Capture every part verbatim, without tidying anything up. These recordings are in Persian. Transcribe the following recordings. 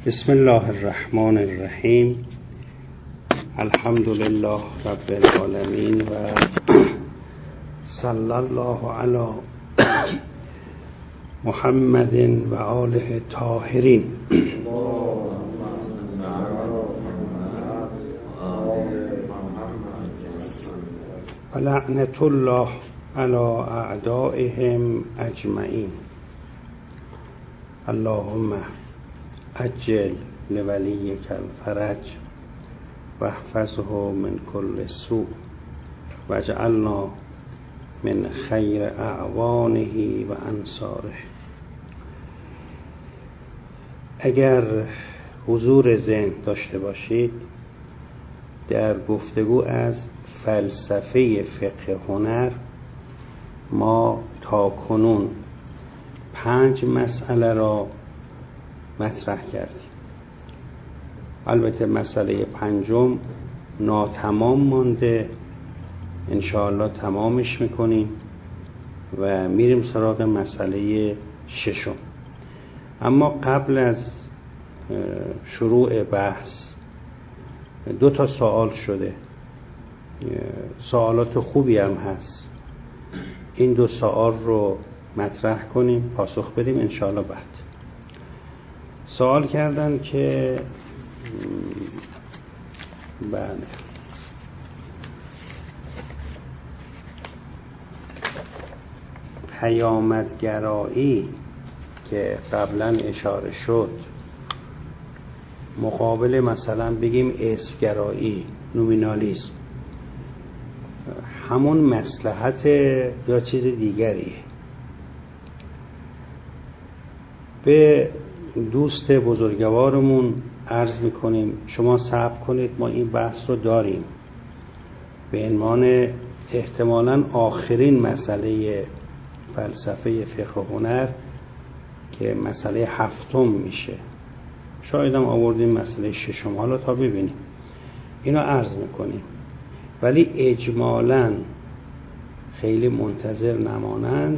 بسم الله الرحمن الرحیم. الحمد لله رب العالمین و صلی الله علی محمد و آله طاهرین. و لعنت الله علی اعدائهم اجمعین. اللهم عجل لولیک الفرج و احفظه من کل سوء و اجعلنا من خیر اعوانه و انصاره. اگر حضور ذهن داشته باشید، در گفتگو از فلسفه فقه هنر ما تا کنون پنج مسئله را مطرح کردیم. البته مسئله پنجم ناتمام مانده، انشاءالله تمامش میکنیم و میریم سراغ مسئله ششم. اما قبل از شروع بحث دو تا سوال شده، سوالات خوبی هم هست. این دو سوال رو مطرح کنیم، پاسخ بدیم انشاءالله. بعد سوال کردن که بله پیامدگرایی که قبلا اشاره شد مقابل مثلا بگیم اسمگرایی، نومینالیسم، همون مصلحت یا چیز دیگریه؟ به دوست بزرگوارمون عرض میکنیم شما صبر کنید، ما این بحث رو داریم به عنوان احتمالاً آخرین مسئله فلسفه فقه هنر که مسئله هفتم میشه. شاید هم آوردیم مسئله ششم، حالا تا ببینیم. اینو عرض میکنیم ولی اجمالاً خیلی منتظر نمانند.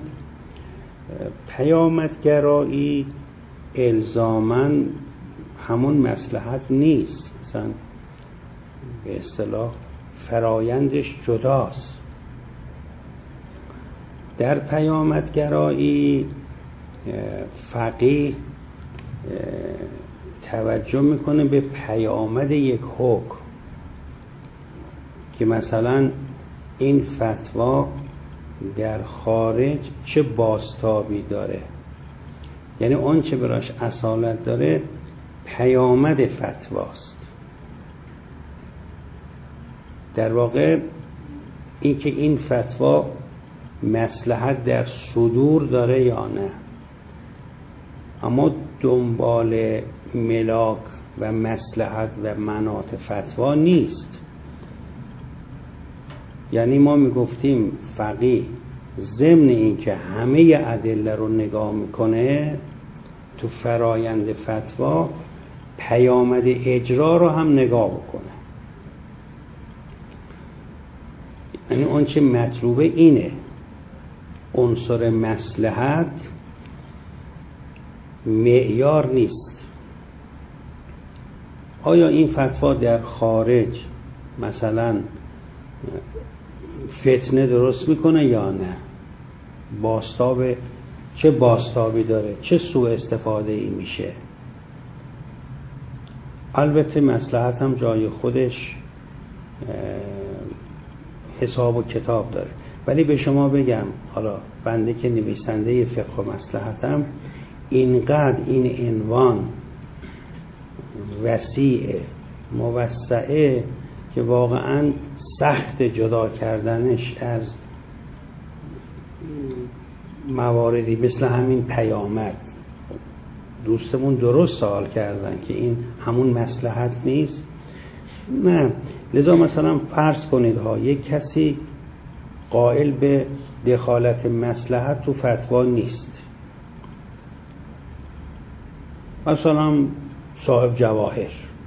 پیامدگرایی الزاماً همون مصلحت نیست، مثلا به اصطلاح فرایندش جداست. در پیامدگرایی فقیه توجه میکنه به پیامد یک حکم که مثلا این فتوا در خارج چه بازتابی داره، یعنی آن چه براش اصالت داره پیامد فتواست. در واقع این که این فتوا مصلحت در صدور داره یا نه، اما دنبال ملاک و مصلحت و مناط فتوا نیست. یعنی ما میگفتیم فقیه ضمن این که همه ادله رو نگاه میکنه تو فرایند فتوا، پیامد اجرا رو هم نگاه بکنه. یعنی اون چه مطلوبه اینه، عنصر مصلحت معیار نیست. آیا این فتوا در خارج مثلا فتنه درست میکنه یا نه، بازتاب چه بازتابی داره، چه سوء استفاده ای میشه. البته مصلحت هم جای خودش حساب و کتاب داره، ولی به شما بگم حالا بنده که نویسنده فقه و مصلحتم، اینقدر این عنوان وسیع موسعه که واقعا سخت جدا کردنش از مواردی مثل همین پیامد. دوستمون درست سوال کردن که این همون مصلحت نیست. نه، لذا مثلا فرض کنید ها یک کسی قائل به دخالت مصلحت تو فتوا نیست، مثلا صاحب جواهر،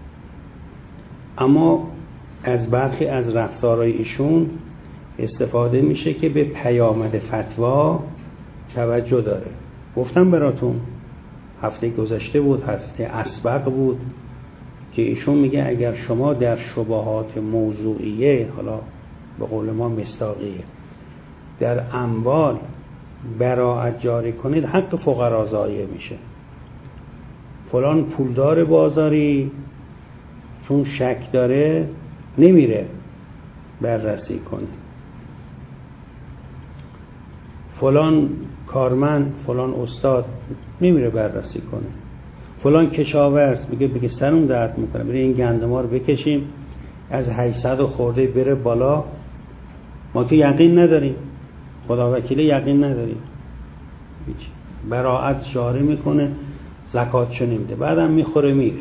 اما از برخی از رفتارهای ایشون استفاده میشه که به پیامد فتوا توجه داره. گفتم براتون هفته گذشته بود، هفته اسبق بود، که ایشون میگه اگر شما در شبهات موضوعیه، حالا به قول ما مصداقیه، در اموال براءت جاری کنید حق فقرا ضایع میشه. فلان پولدار بازاری چون شک داره نمیره بررسی کنه، فلان کارمند، فلان استاد نمیره بررسی کنه، فلان کشاورز میگه بگه سرم درد میکنه، بره این گندما رو بکشیم از هشتصد خورده بره بالا، ما که یقین نداریم، خدا وکیل یقین نداریم، هیچ براءت جاری میکنه، زکاتشو نمیده، بعدم میخوره میره،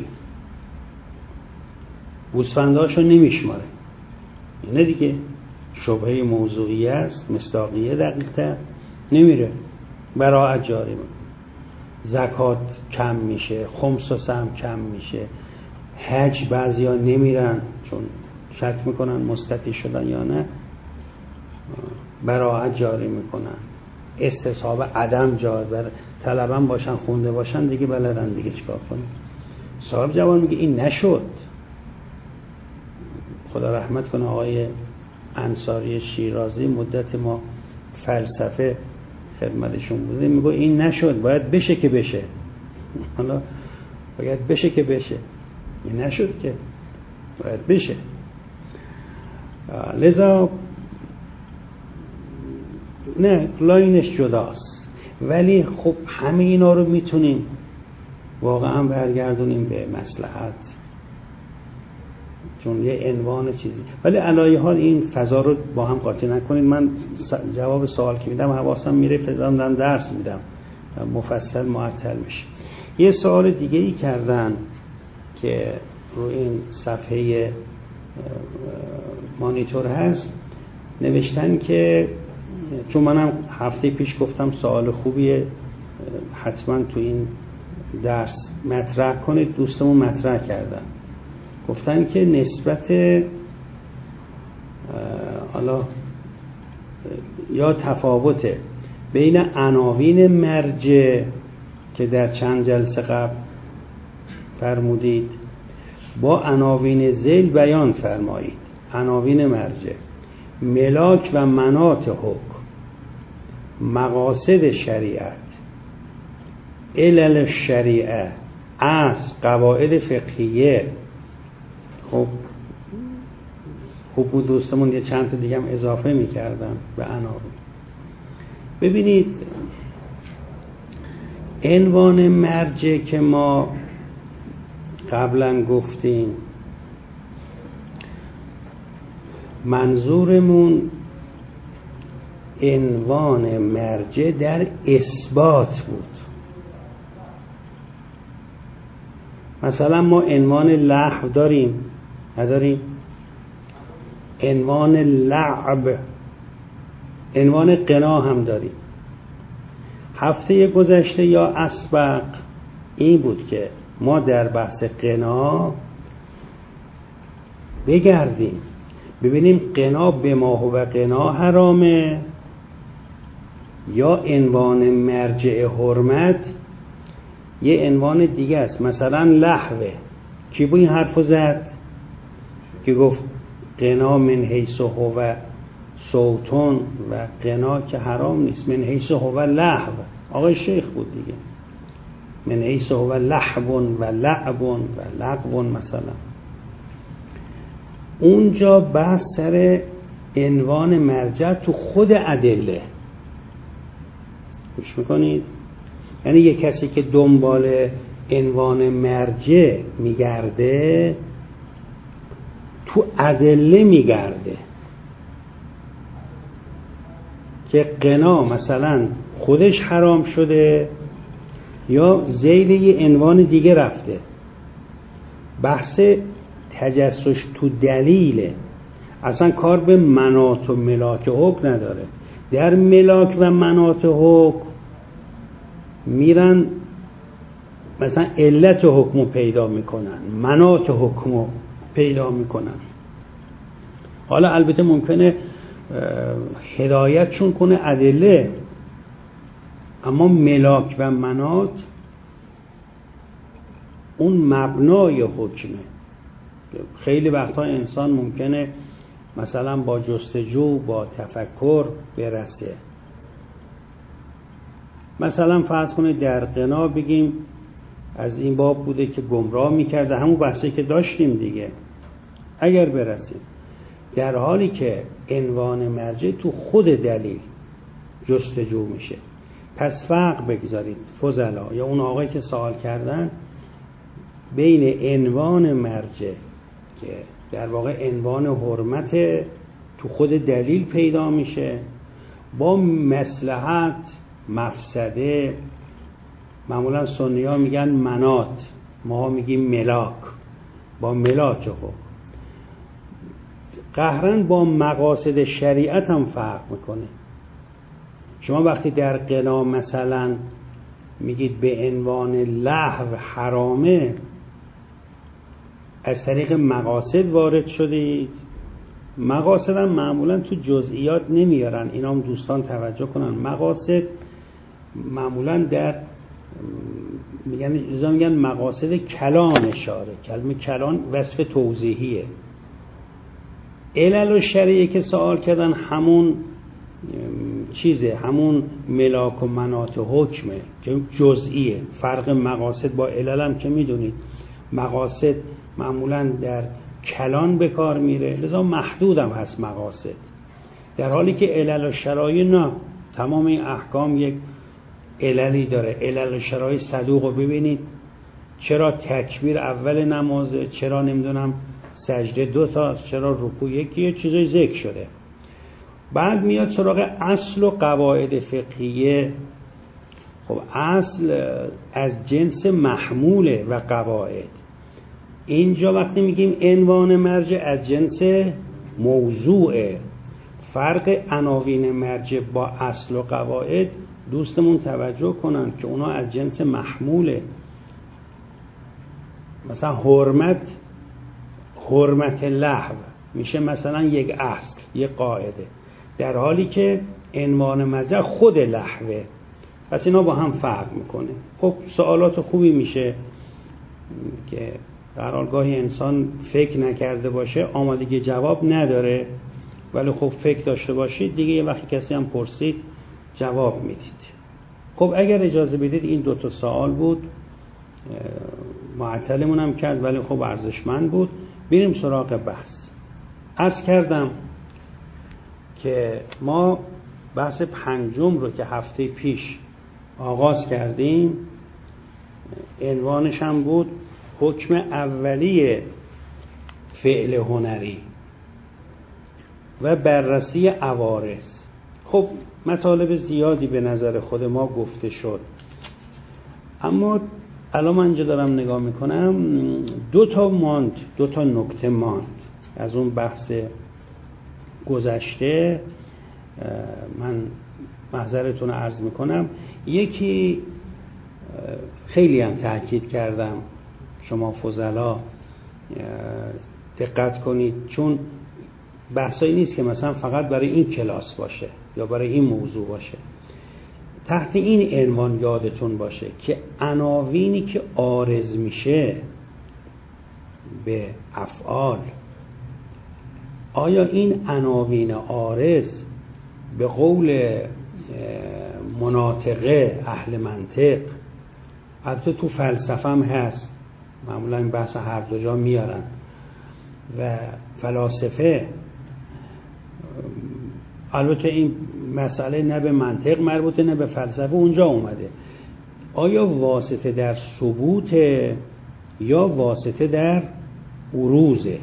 گوسفنداشو نمیشماره. اینه دیگه شبهه موضوعی است، مصداقیه دقیق‌تر، نمیره براءت جاری میکنه، زکات کم میشه، خمس و سهم کم میشه، حج بعضیا نمیرن چون شک میکنن مستطیع شدن یا نه، براءت جاری میکنن، استصحاب عدم جاری، بر طلبه باشن خونده باشن دیگه بلدن دیگه چیکار کنن. صاحب جوان میگه این نشد. خدا رحمت کنه آقای انصاری شیرازی، مدت ما فلسفه خدمتشون بوده، میگه این نشد، باید بشه که بشه، حالا باید بشه که بشه، این نشد که باید بشه. لذا نه لاینش جداست، ولی خب همه اینا رو میتونیم واقعا برگردونیم به مصلحت، چون یه عنوان چیزی، ولی علایه حال این فضا رو با هم قاطی نکنید. من جواب سوال که میدم حواسم میره، فضا درس میدم مفصل معطل میشه. یه سوال دیگه ای کردن که رو این صفحه مانیتور هست، نوشتن که چون منم هفته پیش گفتم سوال خوبیه حتما تو این درس مطرح کنید، دوستمون مطرح کردن، گفتن که نسبت حالا یا تفاوت بین عناوین مرجع که در چند جلسه قبل فرمودید با عناوین ذیل بیان فرمایید. عناوین مرجع: ملاک و مناط حکم، مقاصد شریعت، علل شریعه، اصل، قواعد فقهیه. خب خوب بود دوستمون یه چند تا دیگه هم اضافه میکردن به عناوین. ببینید عنوان مرجع که ما قبلا گفتیم منظورمون عنوان مرجع در اثبات بود. مثلا ما عنوان لحو داریم نداریم؟ عنوان لعب، عنوان قنا هم داریم. هفته گذشته یا اسبق این بود که ما در بحث قنا بگردیم ببینیم قنا به ما و قنا حرامه یا عنوان مرجع حرمت یه عنوان دیگه است. مثلا لحوه، کی با این حرفو زد که گفت قنا من حیث هو صوتون و قنا که حرام نیست، من حیث هو لحو آقای شیخ بود دیگه، من حیث هو لحو و لعب و لغو. مثلا اونجا بحث سر عنوان مرجع تو خود ادله. گوش میکنید؟ یعنی یک کسی که دنبال عنوان مرجع میگرده تو ادله میگرده که قنا مثلا خودش حرام شده یا ذیل یه عنوان دیگه رفته. بحث تجسس تو دلیله، اصلا کار به مناط و ملاک حکم نداره. در ملاک و مناط حکم میرن مثلا علت حکمو پیدا میکنن، مناط حکمو پیدا میکنن. حالا البته ممکنه هدایتشون کنه ادله، اما ملاک و مناط اون مبنای حکمه. خیلی وقتا انسان ممکنه مثلا با جستجو، با تفکر برسه. مثلا فرض کنید در غنا بگیم از این باب بوده که گمراه میکرده، همون بحثی که داشتیم دیگه. اگر برسیم در حالی که عنوان مرجع تو خود دلیل جستجو میشه، پس فرق بگذارید فضلا یا اون آقایی که سوال کردن بین عنوان مرجع که در واقع عنوان حرمت تو خود دلیل پیدا میشه با مصلحت، مفسده. معمولا سنی ها میگن منات، ما میگیم ملاک، با ملاک خب قهرن با مقاصد شریعت هم فرق میکنه. شما وقتی در غنا مثلا میگید به عنوان لهو حرامه، از طریق مقاصد وارد شدید. مقاصد هم معمولا تو جزئیات نمیارن، اینا هم دوستان توجه کنن. مقاصد معمولا در میگن اینا میگن مقاصد کلان اشاره. کلمه کلان وصف توضیحیه. علل و شریعه که سوال کردن همون چیزه، همون ملاک و منات حکمه که جزئیه. فرق مقاصد با علل هم که میدونید، مقاصد معمولا در کلان به کار میره، لذا محدود هم هست مقاصد، در حالی که علل و شرایع نه. تمام این احکام یک عللی داره. علل و شرایع صدوق رو ببینید، چرا تکبیر اول نمازه، چرا نمیدونم سجده دو تاست، چرا رکوع یکیه، چیزای ذکر شده. بعد میاد سراغ اصل و قواعد فقهیه. خب اصل از جنس محموله و قواعد. اینجا وقتی میگیم عنوان مرجع از جنس موضوعه. فرق عناوین مرجع با اصل و قواعد دوستمون توجه کنن که اونا از جنس محموله. مثلا حرمت، حرمت لهو میشه مثلا یک اصل، یک قاعده، در حالی که عنوان مرجع خود لهوه. پس اینا با هم فرق میکنه. خب سوالات خوبی میشه که در حال گاهی انسان فکر نکرده باشه آمادگی جواب نداره، ولی خب فکر داشته باشید دیگه یه وقتی کسی هم پرسید جواب میدید. خب اگر اجازه بدید این دوتا سوال بود، معطلمون هم کرد ولی خب ارزشمند بود. بریم سراغ بحث. عرض کردم که ما بحث پنجم رو که هفته پیش آغاز کردیم، عنوانش هم بود حکم اولیه فعل هنری و بررسی عوارض. خب مطالب زیادی به نظر خود ما گفته شد، اما الان من اینجا دارم نگاه میکنم دو تا ماند، دو تا نکته ماند از اون بحث گذشته. من معذرتون عرض میکنم. یکی خیلی هم تاکید کردم شما فضلا دقت کنید، چون بحثایی نیست که مثلا فقط برای این کلاس باشه یا برای این موضوع باشه. تحت این عنوان یادتون باشه که عناوینی که عارض میشه به افعال، آیا این عناوین عارض به قول مناطقه اهل منطق، البته تو فلسفه هم هست، معمولا این بحث هر دو جا میارن، و فلاسفه، البته این مسئله نه به منطق مربوطه نه به فلسفه اونجا اومده، آیا واسطه در ثبوت یا واسطه در عروضه؟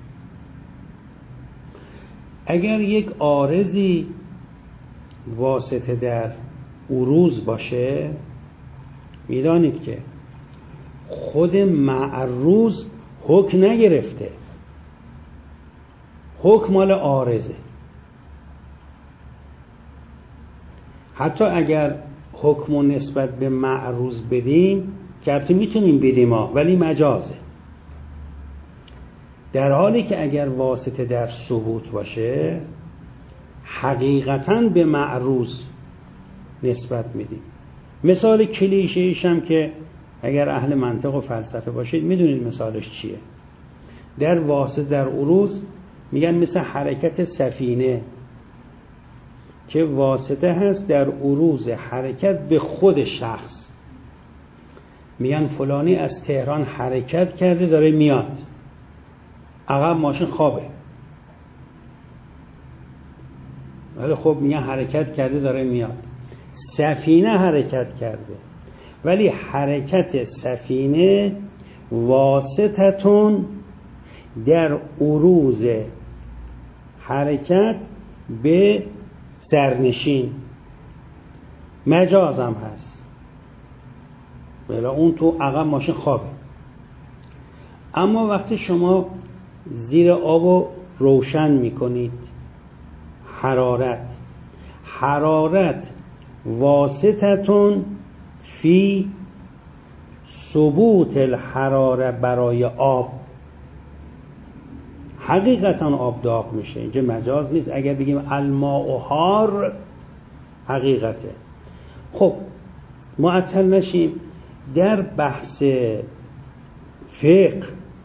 اگر یک عارضی واسطه در عروض باشه، میدانید که خود معروض حکم نگرفته، حکم مال عارضه. حتی اگر حکم نسبت به معروض بدیم که البته میتونیم بدیم ها، ولی مجازه. در حالی که اگر واسطه در ثبوت باشه حقیقتاً به معروض نسبت میدیم. مثال کلیشه‌ایش هم که اگر اهل منطق و فلسفه باشید میدونید مثالش چیه. در واسطه در عروض میگن مثل حرکت سفینه که واسطه هست در عروض حرکت به خود شخص. میگن فلانی از تهران حرکت کرده داره میاد، عقب ماشین خوابه، ولی خب میگن حرکت کرده داره میاد. سفینه حرکت کرده ولی حرکت سفینه واسطتون در عروض حرکت به سرنشین، مجازم هست، ولی اون تو عقب ماشین خوابه. اما وقتی شما زیر آبو روشن میکنید، حرارت حرارت واسطتون فی ثبوت الحراره برای آب، حقیقتا آب داغ میشه، اینجا مجاز نیست. اگر بگیم الماء حار حقیقته. خب معطل نشیم. در بحث فقه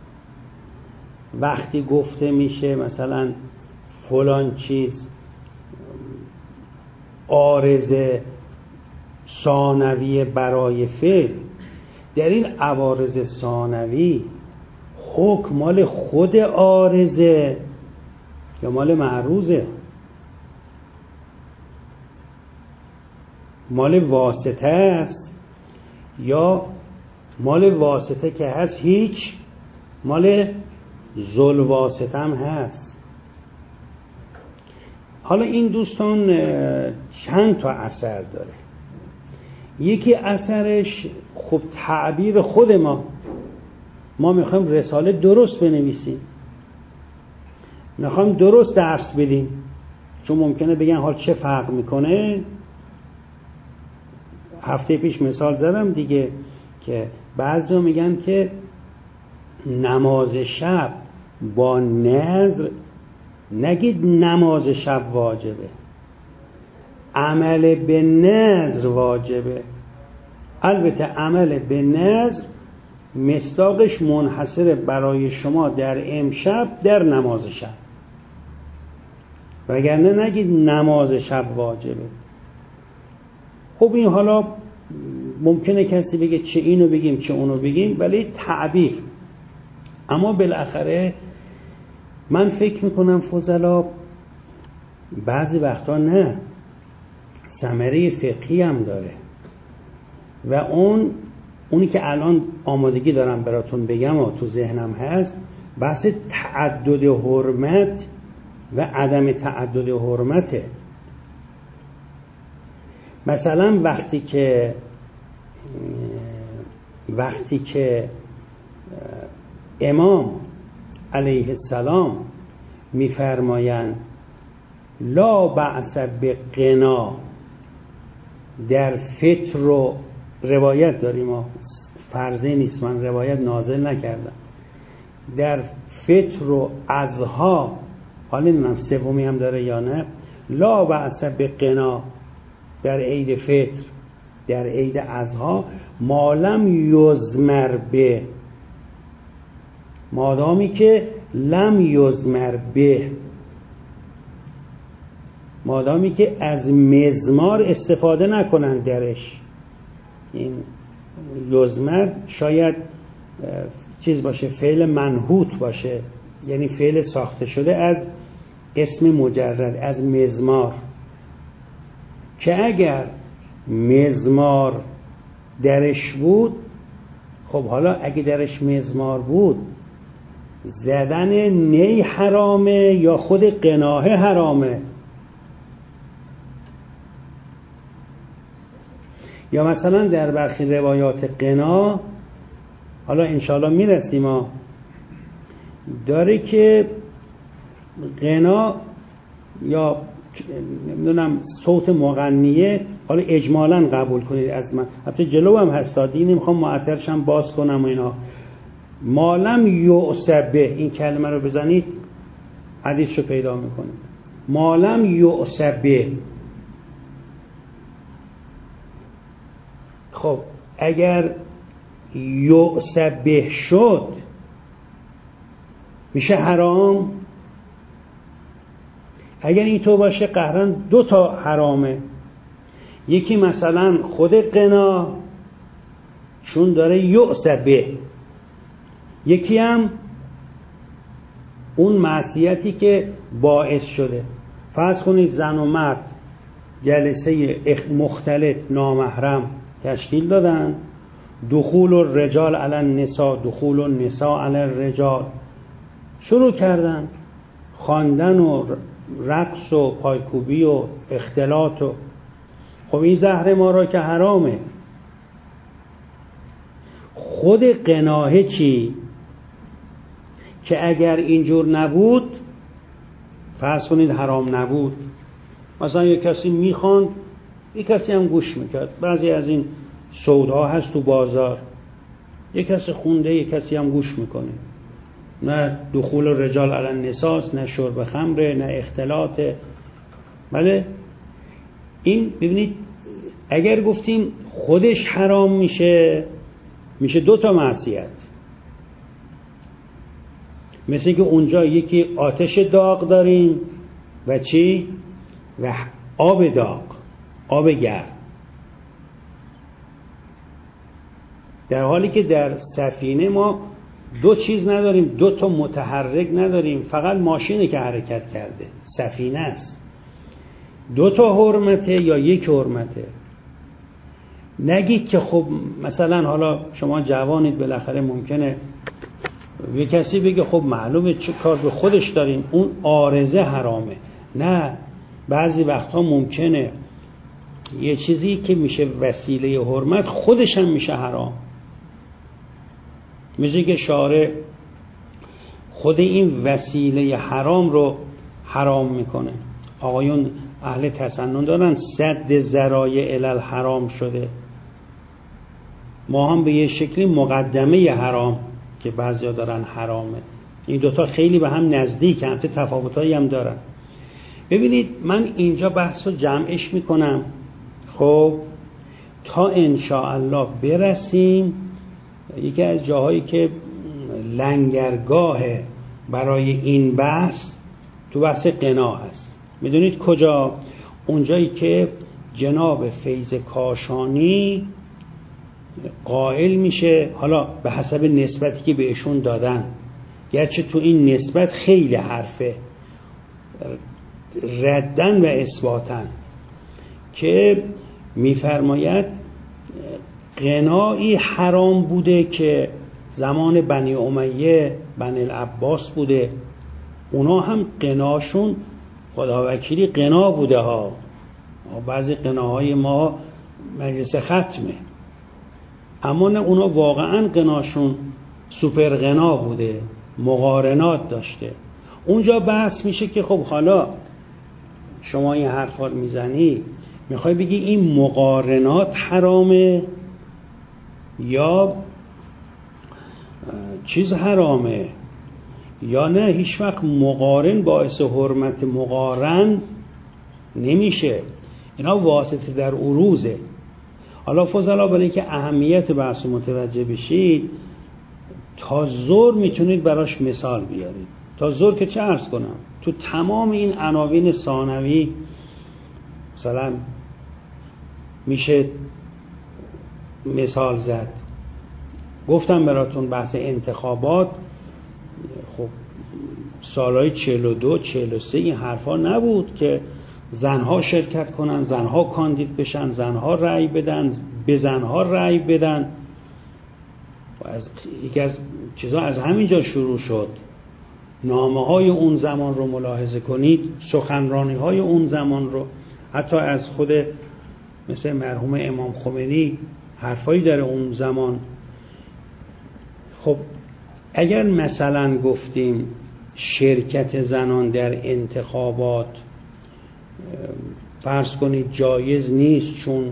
وقتی گفته میشه مثلا فلان چیز عارضه ثانویه برای فعل، در این عوارض ثانوی حکم مال خود عارضه یا مال معروضه؟ مال واسطه است یا مال واسطه که هست هیچ، مال ذل واسطه هم هست. حالا این دوستان چند تا اثر داره. یکی اثرش خب تعبیر خود ما ما میخوایم رساله درست بنویسیم، میخوایم درست درس بدیم، چون ممکنه بگن حال چه فرق میکنه. هفته پیش مثال زدم دیگه که بعضی میگن که نماز شب با نذر نگید نماز شب واجبه، عمل به نذر واجبه. البته عمل به نذر مصداقش منحصر برای شما در امشب در نماز شب، وگرنه نگید نماز شب واجبه. خب این حالا ممکنه کسی بگه چه اینو بگیم چه اونو بگیم، ولی تعبیر. اما بالاخره من فکر میکنم فضلا بعضی وقتا نه، ثمره فقهی هم داره و اون اونی که الان آمادگی دارم براتون بگم و تو ذهنم هست، بحث تعدد حرمت و عدم تعدد حرمته. مثلا وقتی که وقتی که امام علیه السلام میفرمایند لا بأس بقنا در فطر و روایت داریم، ما فرضی نیست، من روایت نازل نکردم، در فطر و اضحا، حالا نمیدونم سومی هم داره یا نه، لا بأس بقنا در عید فطر در عید اضحا مالم یزمر به، مادامی که لم یزمر به، مادامی که از مزمار استفاده نکنن درش. این یزمر شاید چیز باشه، فعل منحوت باشه، یعنی فعل ساخته شده از اسم مجرد، از مزمار، که اگر مزمار درش بود، خب حالا اگه درش مزمار بود زدن نی حرامه یا خود قناه حرامه؟ یا مثلا در برخی روایات قنا، حالا انشاءالله میرسیم ها، داره که قنا یا نمیدونم صوت مغنیه، حالا اجمالا قبول کنید از من، حتی جلو هم هستادی، نمیخوام معطرشم باز کنم و اینا، مالم یعصبه، این کلمه رو بزنید حدیث رو پیدا میکنید، مالم یعصبه. خب اگر یعصبه شد میشه حرام؟ اگر اینطور باشه قهرن دو تا حرامه. یکی مثلا خود قنا چون داره یعصبه، یکی هم اون معصیتی که باعث شده. فرض کنید زن و مرد جلسه مختلط نامحرم تشکیل دادن، دخول الرجال علی النساء، دخول النساء علی الرجال شروع کردن، خواندن و رقص و پایکوبی و اختلاط و خب این زهر ما را که حرامه. خود قناعه چی؟ که اگر اینجور نبود فرض کنید حرام نبود، مثلا یک کسی میخواند یک کسی هم گوش میکرد، بعضی از این سودها هست تو بازار، یک کسی خونده یک کسی هم گوش میکنه، نه دخول رجال علی النساء، نه شرب خمره، نه اختلاط. بله این ببینید اگر گفتیم خودش حرام میشه، میشه دو تا معصیت. مثل که اونجا یکی آتش داغ داریم و چی؟ و آب داغ، آب گرم، در حالی که در سفینه ما دو چیز نداریم، دو تا متحرک نداریم، فقط ماشینی که حرکت کرده، سفینه است. دو تا حرمته یا یک حرمته. نگید که خب مثلا حالا شما جوانید بالاخره ممکنه یه کسی بگه خب معلومه چه کار به خودش داریم، اون عارضه حرامه. نه، بعضی وقتها ممکنه یه چیزی که میشه وسیله حرمت خودش هم میشه حرام. میشه که شارع خود این وسیله حرام رو حرام میکنه. آقایون اهل تسنن دارن سد ذرایع الی الحرام شده، ما هم به یه شکلی مقدمه حرام که بعضیا دارن حرامه. این دوتا خیلی به هم نزدیک هم، تفاوتایی هم دارن. ببینید من اینجا بحث رو جمعش میکنم خب تا انشاءالله برسیم یکی از جاهایی که لنگرگاه برای این بحث تو بحث قنا هست. میدونید کجا؟ اونجایی که جناب فیض کاشانی قائل میشه، حالا به حسب نسبتی که بهشون دادن، گرچه تو این نسبت خیلی حرفه ردن و اثباتن، که میفرماید قناعی حرام بوده که زمان بنی امیه بنی العباس بوده، اونا هم قناشون خداوکیلی قنا بوده ها. بعضی قناهای ما مجلس ختمه، اما نه اونا واقعا قناشون سوپر قنا بوده، مقارنات داشته. اونجا بحث میشه که خب حالا شما این حرفا رو میزنی میخوای بگی این مقارنات حرامه یا چیز حرامه یا نه؟ هیچ وقت مقارن باعث حرمت مقارن نمیشه، اینا واسطه در عروضه. حالا فضلا برای که اهمیت بحث متوجه بشید تا زور میتونید براش مثال بیارید. تا زور که چه عرض کنم، تو تمام این عناوین ثانوی مثلا میشه مثال زد. گفتم براتون بحث انتخابات خب سالهای چهل و دو چهل و سه این حرفا نبود که زنها شرکت کنن، زنها کاندید بشن، زنها رأی بدن، به زنها رأی بدن. از یکی از چیزها از همینجا شروع شد. نامه های اون زمان رو ملاحظه کنید، سخنرانی های اون زمان رو، حتی از خود مثل مرحوم امام خمینی حرفایی داره اون زمان. خب اگر مثلا گفتیم شرکت زنان در انتخابات فرض کنید جایز نیست چون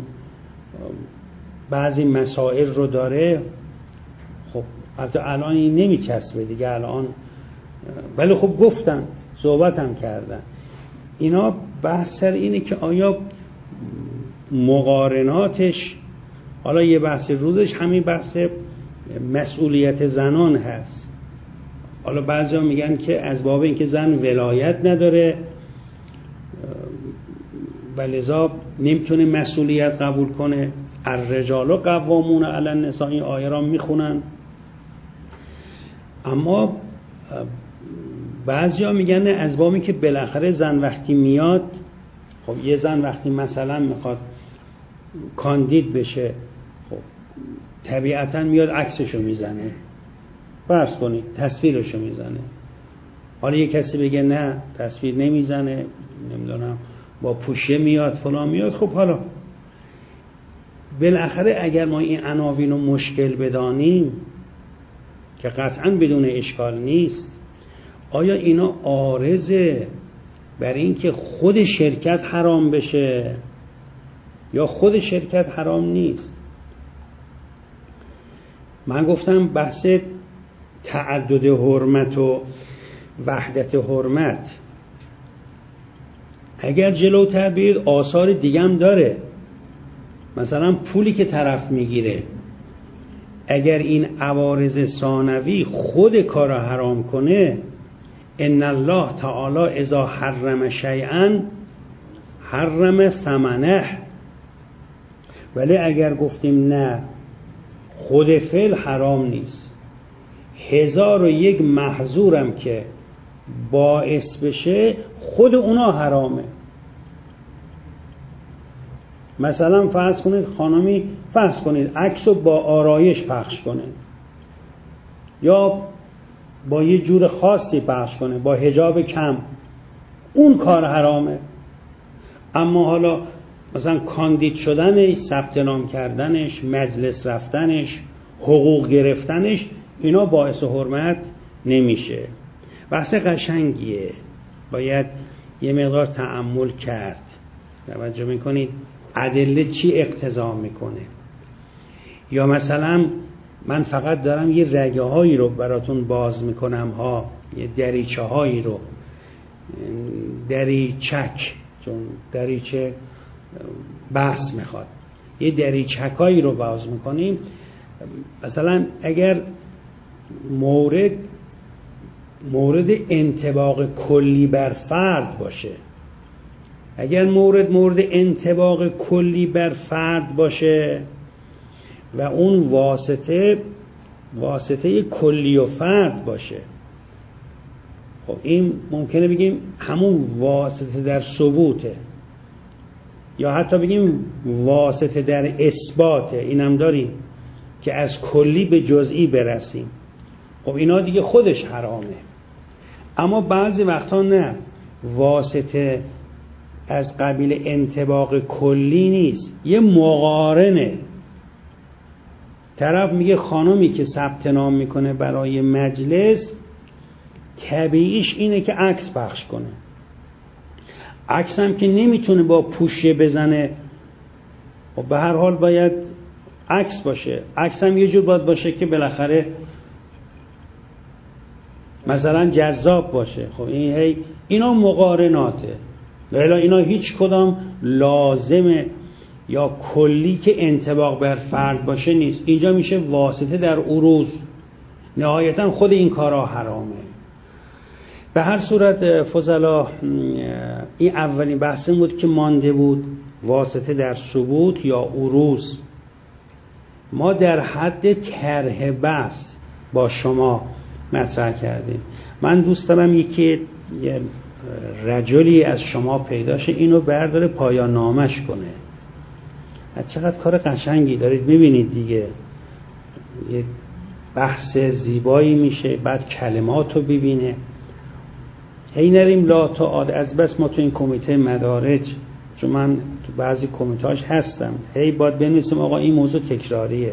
بعضی مسائل رو داره، خب حتی الان این نمیچسبه دیگه الان، ولی خب گفتن صحبت هم کردن. اینا بحث سر اینه که آیا مقارناتش، حالا یه بحث روزش همین بحث مسئولیت زنان هست. حالا بعضیا میگن که از باب اینکه زن ولایت نداره و لذا نمیتونه مسئولیت قبول کنه. الرجال قوامون علی النساء، این آیه را میخونن. اما بعضیا میگن از باب اینکه بالاخره زن وقتی میاد، خب یه زن وقتی مثلا میخواد کاندید بشه، خب طبیعتا میاد عکسشو میزنه، فرض کنید تصویرشو میزنه. حالا یه کسی بگه نه تصویر نمیزنه، نمیدونم با پوشه میاد فلان میاد. خب حالا بالاخره اگر ما این عناوین رو مشکل بدانیم که قطعا بدون اشکال نیست، آیا اینا عارضه بر این که خود شرکت حرام بشه یا خود شرکت حرام نیست؟ من گفتم بحث تعدد حرمت و وحدت حرمت اگر جلوتر بیاید آثار دیگه هم داره. مثلا پولی که طرف میگیره، اگر این عوارض ثانوی خود کار حرام کنه، ان الله تعالی اذا حرم شیئا حرم ثمنه. ولی اگر گفتیم نه خود فعل حرام نیست، هزار و یک محظورم که باعث بشه خود اونا حرامه. مثلا فرض کنید خانمی فرض کنید عکسو با آرایش پخش کنه یا با یه جور خاصی پخش کنه، با حجاب کم، اون کار حرامه. اما حالا مثلا کاندید شدنش، ثبت نام کردنش، مجلس رفتنش، حقوق گرفتنش، اینا باعث حرمت نمیشه. بحث قشنگیه، باید یه مقدار تأمل کرد. توجه میکنید ادله چی اقتضا میکنه. یا مثلا من فقط دارم یه رگه هایی رو براتون باز میکنم ها، یه دریچه هایی رو، دریچک، چون دریچه بحث میخواد، یه دریچک هایی رو باز میکنیم. مثلا اگر مورد مورد انطباق کلی بر فرد باشه، اگر مورد مورد انطباق کلی بر فرد باشه و اون واسطه واسطه کلی و فرد باشه، خب این ممکنه بگیم همون واسطه در ثبوته، یا حتی بگیم واسطه در اثباته، اینم داریم که از کلی به جزئی برسیم. خب اینا دیگه خودش حرامه. اما بعضی وقتا نه، واسطه از قبیل انطباق کلی نیست، یه مقارنه. طرف میگه خانمی که ثبت نام میکنه برای مجلس، طبیعیش اینه که عکس پخش کنه. عکس هم که نمیتونه با پوشه بزنه، و به هر حال باید عکس باشه. عکس هم یه جور باید باشه که بالاخره مثلا جذاب باشه. خب این هی اینا مقارناته، لیلا اینا هیچ کدام لازمه یا کلی که انطباق بر فرد باشه نیست. اینجا میشه واسطه در عروض، نهایتا خود این کارا حرامه. به هر صورت فضلا، این اولین بحثم بود که مانده بود، واسطه در ثبوت یا عروض. ما در حد طرح بحث با شما مطرح کردیم. من دوست دارم یکی یه رجلی از شما پیداشه، اینو برداره پایان نامش کنه. چقدر کار قشنگی دارید میبینید دیگه، یه بحث زیبایی میشه، بعد کلماتو ببینه. هی نریم لا تا عاد از بس ما تو این کمیته مدارج، چون من تو بعضی کمیتاش هستم، هی باید بنویسیم آقا این موضوع تکراریه.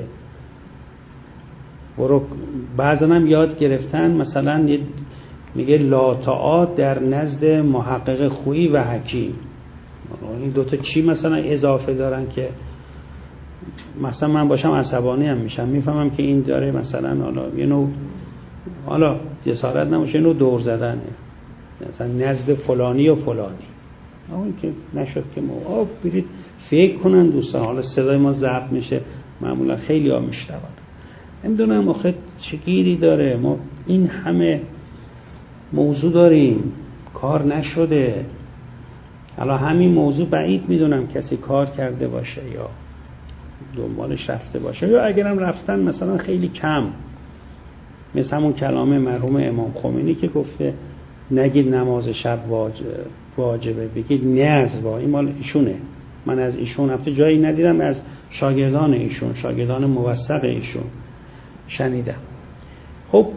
برو بعضا هم یاد گرفتن، مثلا میگه لا تا عاد در نزد محقق خویی و حکیم. این دوتا چی مثلا اضافه دارن که مثلا من باشم عصبانی هم میشم، میفهمم که این داره مثلا حالا یه نوع حالا جسارت نموشه، نوع دور زدنه، مثلا نزد فلانی و فلانی. اون که نشد که ما آب برید فکر کنن دوستان. حالا صدای ما ضبط میشه، معمولا خیلی ها میشنون. نمیدونم آخه چه گیری داره، ما این همه موضوع داریم کار نشده. حالا همین موضوع بعید میدونم کسی کار کرده باشه یا دنبالش رفته باشه، یا اگرم رفتن مثلا خیلی کم، مثل همون کلام مرحوم امام خمینی که گفته نگید نماز شب واجبه، بگید نیاز با. این مال ایشونه، من از ایشون هفته جایی ندیدم، از شاگردان ایشون، شاگردان موثق ایشون شنیدم. خب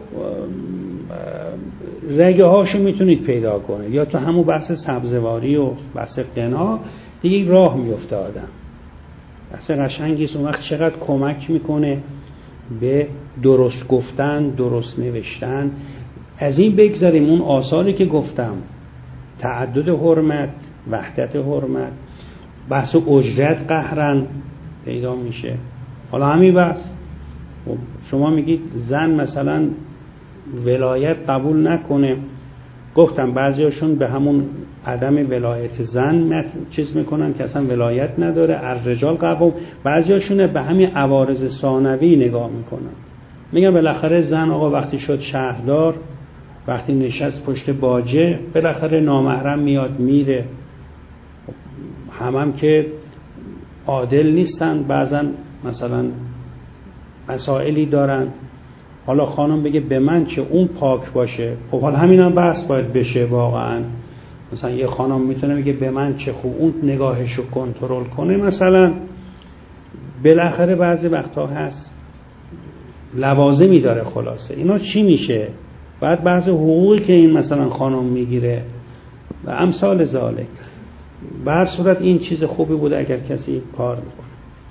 رگه هاشو میتونید پیدا کنه، یا تو همون بحث سبزواری و بحث قنا دیگه راه میفته آدم. بحث قشنگیست، اون وقت چقدر کمک میکنه به درست گفتن، درست نوشتن. از این بگذاریم اون آثاری که گفتم، تعدد حرمت، وحدت حرمت، بحث اجرت قهرن پیدا میشه. حالا همین بحث شما میگید زن مثلا ولایت قبول نکنه، گفتم بعضیاشون به همون عدم ولایت زن چیز میکنن که اصلا ولایت نداره، الرجال قوام. بعضیاشون به همین عوارض ثانوی نگاه میکنن، میگن بالاخره زن آقا وقتی شد شهردار، وقتی نشست پشت باجه، بالاخره نامحرم میاد میره. هم هم که عادل نیستن، بعضا مثلا مسائلی دارن. حالا خانم بگه به من چه، اون پاک باشه. خب حالا همین هم بحث باید بشه واقعا. مثلا یه خانم میتونه بگه به من چه، خوب اون نگاهشو کنترل کنه. مثلا بالاخره بعضی وقتا هست لوازمی داره. خلاصه اینا چی میشه؟ بعد بعضی حقوقی که این مثلا خانم میگیره و امثال ذالک. به هر صورت این چیز خوبی بوده اگر کسی کار میکنه.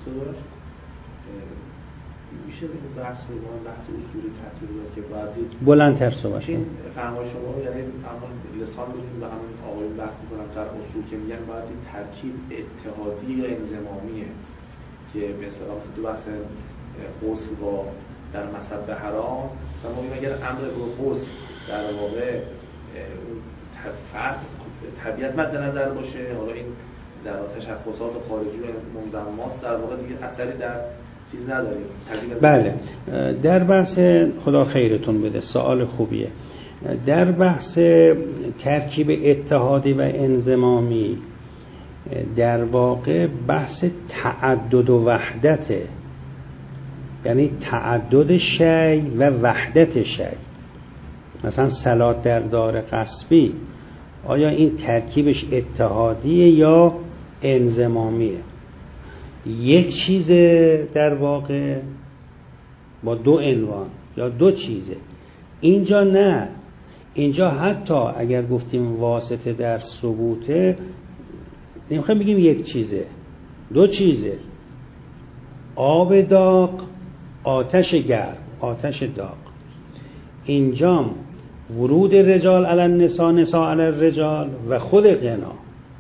میشه بحث رو بحث اصول تطبیقات که باید بلندتر صحبت کنیم. این فرمای شما یعنی همون لسان بودیم و همون آقایون بحث میکنم در اصول که میگن باید این ترکیب اتحادی یا انضمامیه که به اصطلاح تو بحث غسل با در مصب حرام و ما میگیم اگر امر به غسل در واقع فرد طبیعت مد نظر باشه، حالا این در تشخصات خارجی و منضمات در واقع دیگه اثری در چیز نداریم. بله، در بحث خدا خیرتون بده، سوال خوبیه. در بحث ترکیب اتحادی و انضمامی در واقع بحث تعدد و وحدته، یعنی تعدد شی و وحدت شی. مثلا صلات در دار غصبی، آیا این ترکیبش اتحادیه یا انضمامیه؟ یک چیزه در واقع با دو عنوان یا دو چیزه. اینجا نه، اینجا حتی اگر گفتیم واسطه در ثبوته، نمیخوایم بگیم یک چیزه، دو چیزه. آب داغ، آتش گرم، آتش داغ. اینجام ورود رجال علی النساء، نساء علی الرجال و خود غنا.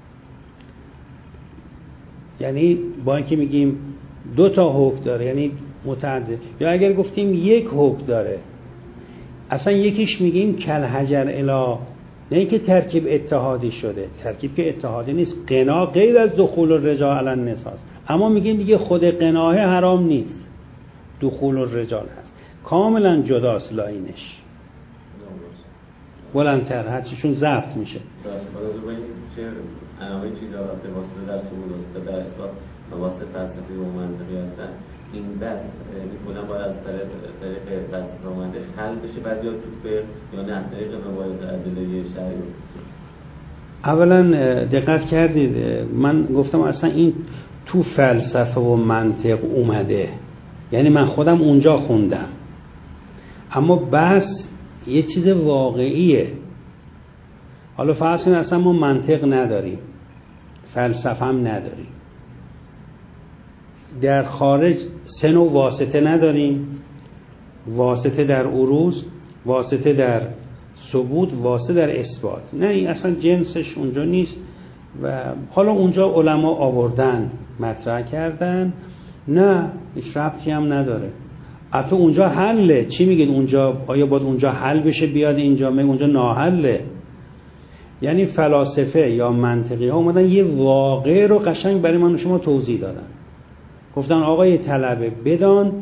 یعنی با اینکه میگیم دو تا حکم داره یعنی متعدد، یا اگر گفتیم یک حکم داره، اصلا یکیش میگیم کل حجر الا، نه اینکه ترکیب اتحادی شده، ترکیب که اتحادی نیست. قنا غیر از دخول الرجال علی النساء، اما میگیم دیگه خود قناه حرام نیست، دخول الرجال هست، کاملا جداست لاینش، بلندتر هرچیشون ضبط میشه. انواعی چیزا وقتی واسطه در ثبوت، واسطه در اثبات و واسطه فلسفی و منطقی هستن، این بحث میکنن باید از طریق طریق فلسفه و منطق حل بشه، بعد یا تو فقه یا نه طریق روایت ادله شرعی. اولا دقت کردید من گفتم اصلا این تو فلسفه و منطق اومده، یعنی من خودم اونجا خوندم، اما بحث یه چیز واقعیه. حالا فرض کنید اصلا ما منطق نداریم، فلسفه هم نداریم، در خارج سه نوع واسطه نداریم، واسطه در عروض، واسطه در ثبوت، واسطه در اثبات. نه، این اصلا جنسش اونجا نیست و حالا اونجا علما آوردن مطرح کردن، نه هیچ ربطی هم نداره. حتی اونجا حله. چی میگید اونجا؟ آیا باید اونجا حل بشه بیاد اینجا؟ میگه اونجا ناحله. یعنی فلاسفه یا منطقی ها اومدن یه واقع رو قشنگ برای من و شما توضیح دادن، گفتن آقای طلبه بدان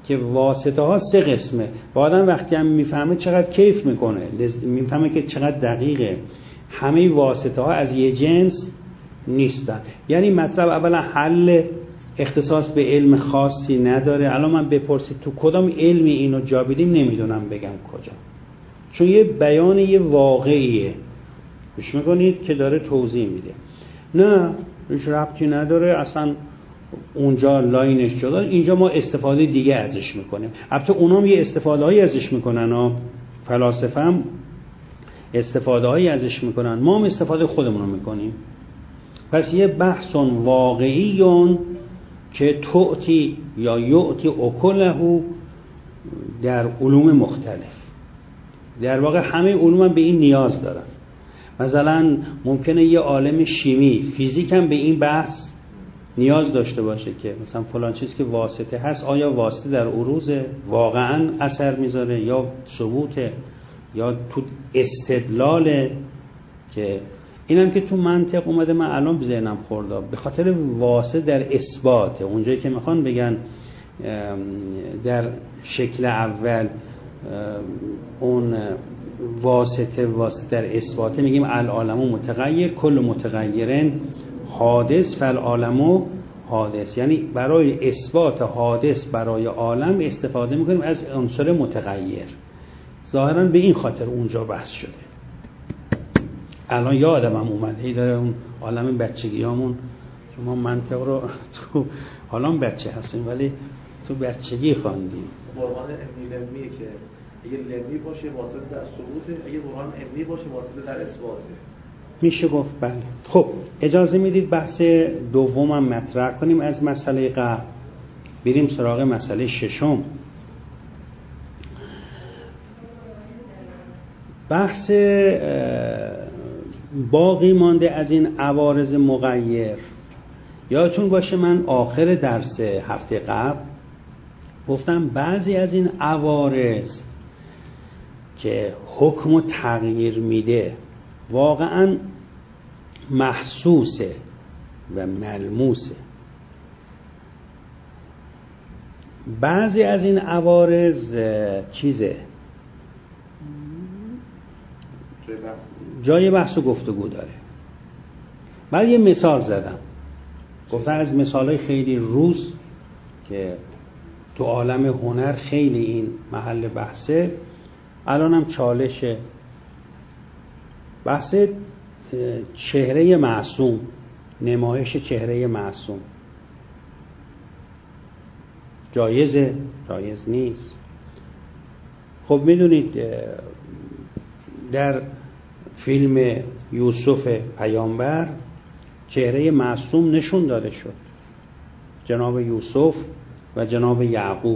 که واسطه ها سه قسمه و آدم وقتی هم میفهمه چقدر کیف میکنه، میفهمه که چقدر دقیقه. همه واسطه ها از یه جنس نیستن. یعنی مطلب اولا حل اختصاص به علم خاصی نداره. الان من بپرسید تو کدام علمی اینو جا بدیم نمیدونم بگم کجا، چون یه بیان یه واقعیه گوش میکنید که داره توضیح میده. نه هیچ ربطی نداره اصلا، اونجا لاینش جدا، اینجا ما استفاده دیگه ازش میکنیم. البته اونام یه استفاده هایی ازش میکنن ها، فلاسفه هم استفاده هایی ازش میکنن، ما هم استفاده خودمون رو میکنیم. پس یه بحث واقعیون که تعطی یا یعطی اکله در علوم مختلف. در واقع همه علوم هم به این نیاز دارن. مثلا ممکنه یه عالم شیمی، فیزیک هم به این بحث نیاز داشته باشه که مثلا فلان چیز که واسطه هست آیا واسطه در عروض واقعا اثر میذاره یا ثبوته یا تو استدلال، که اینم که تو منطق اومده من الان به ذهنم خورده به خاطر واسطه در اثبات. اونجایی که میخوان بگن در شکل اول اون واسطه واسطه در اثباته، میگیم العالم متغیر کل متغیرن حادث فالعالم حادث، یعنی برای اثبات حادث برای عالم استفاده میکنیم از عنصر متغیر. ظاهرا به این خاطر اونجا بحث شده. الان یادم هم اومد هی داره اون عالم بچگیامون، شما منطق رو تو حالا بچه هستیم ولی تو بچگی خواندیم. قرآن علمیه که اگه علمی باشه واسطه در ثبوته، اگه قرآن علمی باشه واسطه در اثباته. میشه گفت بله. خب اجازه میدید بحث دومم مطرح کنیم از مسئله قبل، بریم سراغ مسئله ششم. بحث باقی مانده از این عوارض مغیر. یادتون باشه من آخر درس هفته قبل گفتم بعضی از این عوارض که حکم تغییر میده واقعا محسوسه و ملموسه. بعضی از این عوارض چیزه جای بحث و گفتگو داره. من یه مثال زدم، گفتم از مثالای خیلی روز که تو عالم هنر خیلی این محل بحثه، الانم چالشه. بحث چهره معصوم، نمایش چهره معصوم جایزه جایز نیست. خب میدونید در فیلم یوسف پیامبر چهره معصوم نشون داده شد، جناب یوسف و جناب یعقوب.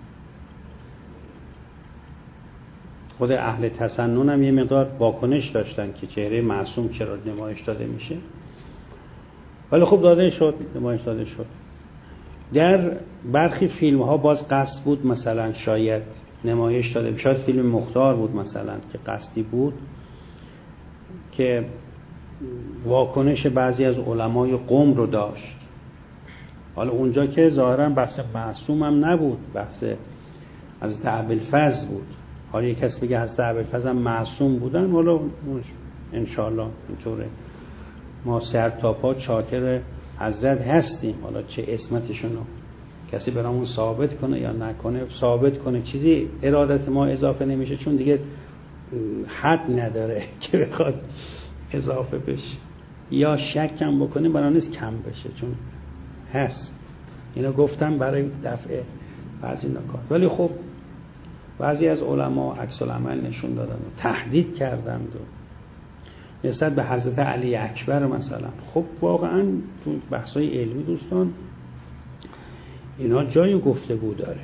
خود اهل تسنن هم یه مقدار واکنش داشتن که چهره معصوم چرا نمایش داده میشه، ولی خب داده شد، نمایش داده شد. در برخی فیلم ها باز قصد بود مثلا شاید نمایش داده، شاید فیلم مختار بود مثلا که قصدی بود که واکنش بعضی از علمای قوم رو داشت. حالا اونجا که ظاهرا بحث معصوم هم نبود، بحث حضرت ابوالفضل بود. حالا یک کسی بگه حضرت ابوالفضل هم معصوم بودن، حالا انشاءالله اینطوره، ما سر تا پا چاکر حضرت هستیم. حالا چه اسمتشونو کسی برامون ثابت کنه یا نکنه، ثابت کنه چیزی ارادت ما اضافه نمیشه، چون دیگه حد نداره که بخواد اضافه بشه، یا شک هم بکنه برای نیست کم بشه، چون هست. اینا گفتم برای دفع بعضی نکات، ولی خب بعضی از علما عکس العمل نشون دادن و تهدید کردند و نسبت به حضرت علی اکبر مثلا. خب واقعا تو بحث‌های علمی دوستان اینا جای گفتگو داره.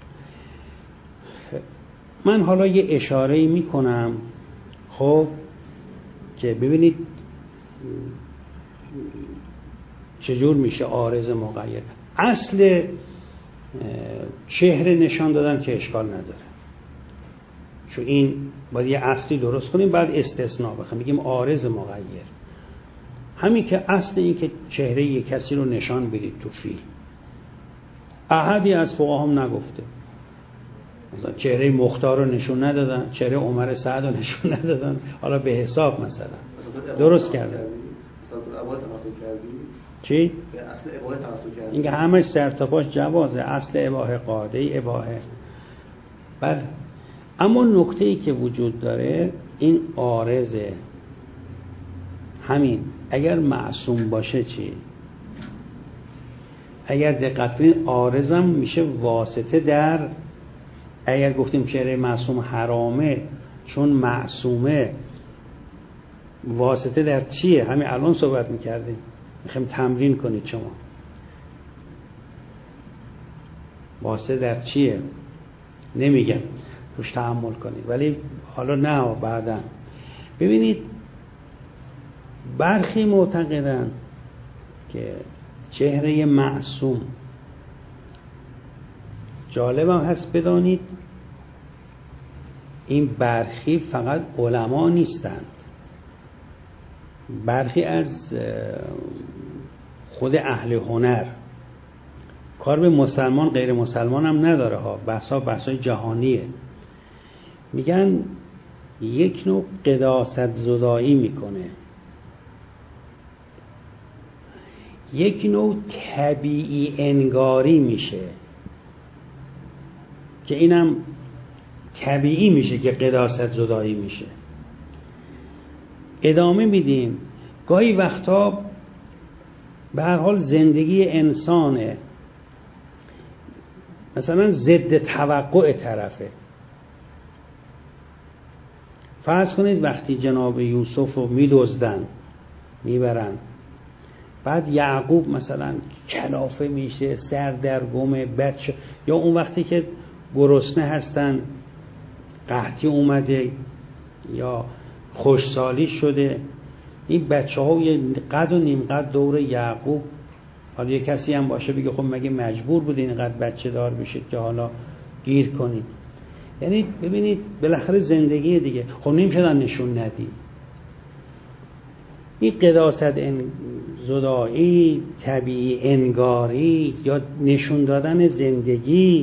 من حالا یه اشاره‌ای میکنم خب که ببینید چجور میشه عارض مغیر. اصل چهره نشان دادن که اشکال نداره، چون این باید یه اصلی درست کنیم بعد استثناء بخوام بگیم عارض مغیر. همین که اصل این که چهره یک کسی رو نشان بدید تو فیلم، احدی از فقها هم نگفته. مثلا چهره مختار رو نشون ندادن، چهره عمر سعد رو نشون ندادن، حالا به حساب مثلا درست کردن. مثلا اباحه تمسک کردی؟ چی؟ به اصل اباحه تمسک کردی؟ اینکه همش سر تا پاش جوازه، اصل اباحه قاعده اباحه. بله. اما نکته‌ای که وجود داره این عارضه. همین اگر معصوم باشه چی؟ اگر دقت کنید عارضم میشه واسطه در، اگر گفتیم چهره معصوم حرامه چون معصومه، واسطه در چیه؟ همین الان صحبت میکردیم، میخوایم تمرین کنید شما. واسطه در چیه؟ نمیگم روش تحمل کنید، ولی حالا نه بعداً. ببینید برخی معتقدن که چهره معصوم، جالب هم هست بدانید این برخی فقط علما نیستند، برخی از خود اهل هنر، کار به مسلمان غیر مسلمان هم نداره ها، بحثا بحثای جهانیه. میگن یک نوع قداست زدایی میکنه، یک نوع طبیعی انگاری میشه که اینم طبیعی میشه که قداست زدایی میشه. ادامه میدیم گاهی وقتا به هر حال زندگی انسانه، مثلا ضد توقع طرفه. فرض کنید وقتی جناب یوسف رو میدزدن میبرن، بعد یعقوب مثلا کلافه میشه، سردرگم، بچه، یا اون وقتی که گرسنه هستن، قحطی اومده یا خوشسالی شده، این بچه ها یه قد و نیم قد دور یعقوب، حالا یه کسی هم باشه بگه خب مگه مجبور بود اینقدر بچه دار بشید که حالا گیر کنید. یعنی ببینید بالاخره زندگی دیگه، خب نمیشدن نشون ندی. این قداست زدایی، طبیعی انگاری یا نشون دادن زندگی،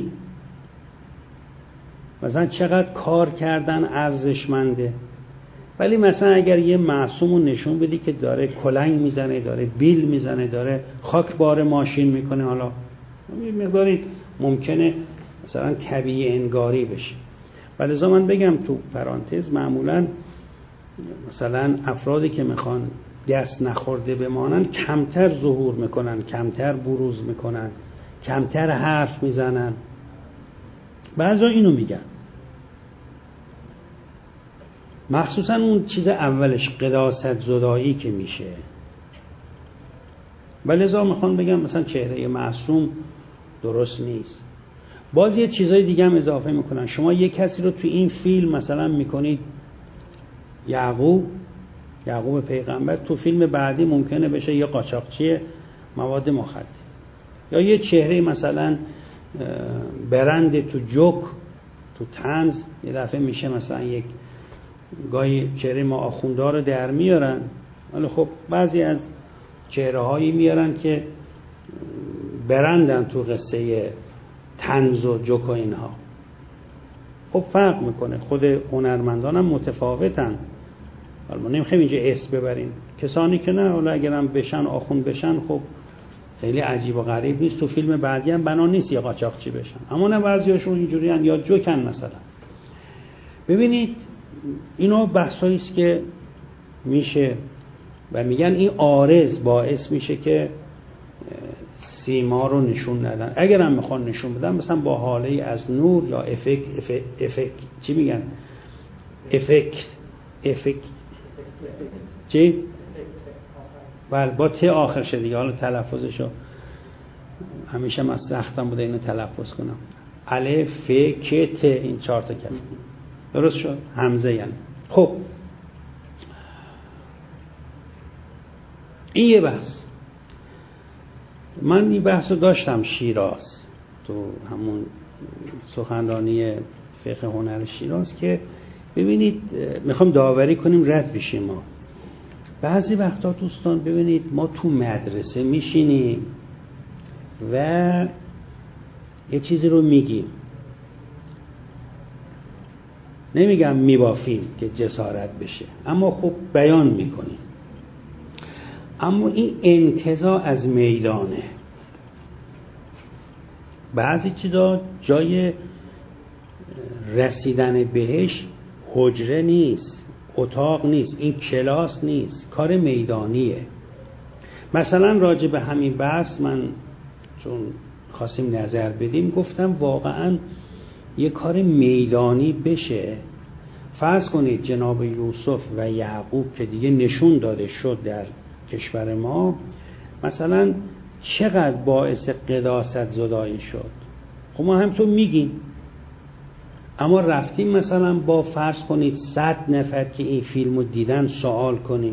مثلا چقدر کار کردن ارزشمنده. ولی مثلا اگر یه معصوم رو نشون بدی که داره کلنگ میزنه، داره بیل میزنه، داره خاک بار ماشین میکنه، حالا یه مقداری ممکنه مثلا طبیعی انگاری بشه. ولی لذا من بگم تو پرانتز معمولا مثلا افرادی که میخوان دست نخورده بمانن کمتر ظهور میکنن، کمتر بروز میکنن، کمتر حرف میزنن. بعضا اینو میگن، مخصوصا اون چیز اولش قداست زدایی که میشه. ولی لذا میخوان بگم مثلا چهره معصوم درست نیست. باز یه چیزای دیگه هم اضافه میکنن. شما یه کسی رو تو این فیلم مثلا میکنید یعقوب، یعقوب پیغمبر، تو فیلم بعدی ممکنه بشه یه قاچاقچی مواد مخدر، یا یه چهره مثلا برند تو جوک، تو طنز، یه دفعه میشه مثلا یک گاهی چهره ما آخونده رو در میارن. ولی خب بعضی از چهره هایی میارن که برندن تو قصه طنز و جوک و اینها. خب فرق میکنه، خود هنرمندان هم متفاوتن. ما نمیخوایم اینجا اسم ببریم کسانی که نه، حالا اگرم بشن آخوند بشن خب خیلی عجیب و غریب نیست، تو فیلم بعدی هم بنا نیست یا قاچاقچی بشن. اما نه بعضیاشون اینجوری ان یا جوکن مثلا. ببینید اینا بحثایی است که میشه و میگن این عارض باعث میشه که سیما رو نشون ندن. اگر هم میخوان نشون بدن مثلا با حاله از نور یا افکت افکت, افکت. چی میگن؟ افکت افکت چی؟ بله با ت آخر شد دیگه، حالا تلفظشو همیشه من سختم بوده اینو تلفظ کنم. الف ف ک ت، این چهار تا کلمه درست شد، همزه یعنی. خب این یه بحث. من این بحث رو داشتم شیراز، تو همون سخنرانی فقه هنر شیراز، که ببینید میخوام داوری کنیم رد بشیم. ما بعضی وقتا دوستان ببینید ما تو مدرسه میشینیم و یه چیزی رو میگیم، نمیگم میبافیم که جسارت بشه، اما خب بیان میکنیم. اما این انتزاع از میدانه. بعضی چیزا جای رسیدن بهش حجره نیست، اتاق نیست، این کلاس نیست، کار میدانیه. مثلا راجع به همین بحث من چون خواستیم نظر بدیم گفتم واقعا یه کار میدانی بشه. فرض کنید جناب یوسف و یعقوب که دیگه نشون داده شد در کشور ما، مثلا چقدر باعث قداست زدایی شد. خب ما هم تو میگیم، اما رفتیم مثلا با فرض کنید صد نفر که این فیلمو دیدن سوال کنیم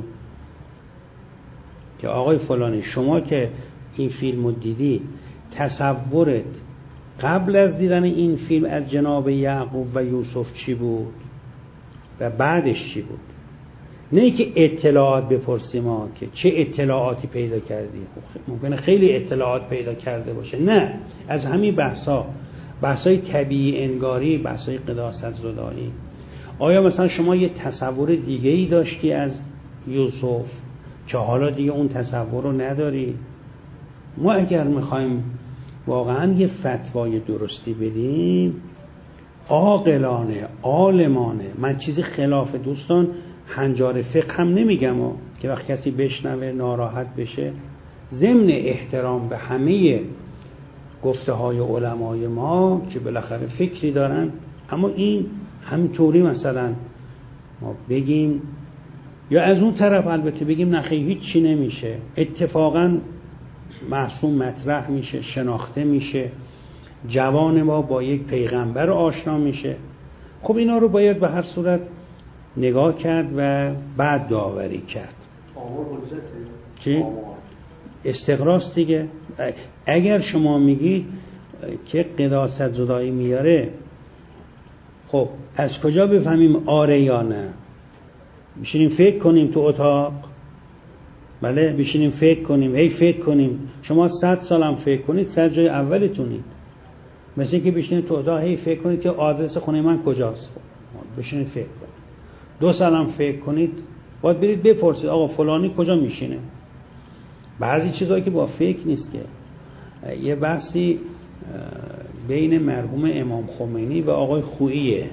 که آقای فلانی شما که این فیلمو دیدی تصورت قبل از دیدن این فیلم از جناب یعقوب و یوسف چی بود و بعدش چی بود؟ نه که اطلاعات بپرسیم ما که چه اطلاعاتی پیدا کردی، ممکنه خیلی اطلاعات پیدا کرده باشه، نه، از همین بحثا، بحثای طبیعی انگاری، بحثای قداست زدایی. آیا مثلا شما یه تصور دیگه ای داشتی از یوسف که حالا دیگه اون تصور رو نداری؟ ما اگر میخوایم واقعا یه فتوای درستی بدیم، عاقلانه، عالمانه، من چیزی خلاف دوستان هنجار فقه هم نمیگم و که وقت کسی بشنوه ناراحت بشه، ضمن احترام به همه گفته های علمای ما که بالاخره فکری دارن، اما این همینطوری مثلا ما بگیم یا از اون طرف البته بگیم نخی هیچ چی نمیشه، اتفاقا معصوم مطرح میشه، شناخته میشه، جوان ما با یک پیغمبر آشنا میشه. خب اینا رو باید به هر صورت نگاه کرد و بعد داوری کرد. آمار حجته چی؟ استقراست دیگه. اگر شما میگید که قداست زدایی میاره، خب از کجا بفهمیم آره یا نه؟ بشینیم فکر کنیم تو اتاق؟ بله بشینیم فکر کنیم، هی فکر کنیم. شما صد سالم فکر کنید صد جای اولتونید. مثل که بشینید تو اتاق هی فکر کنید که آدرس خونه من کجاست. بشینید فکر کنید. دو سالم فکر کنید باید برید بپرسید آقا فلانی کجا میشینه. بعضی چیزایی که با فکر نیست که. یه بحثی بین مرحوم امام خمینی و آقای خوئیه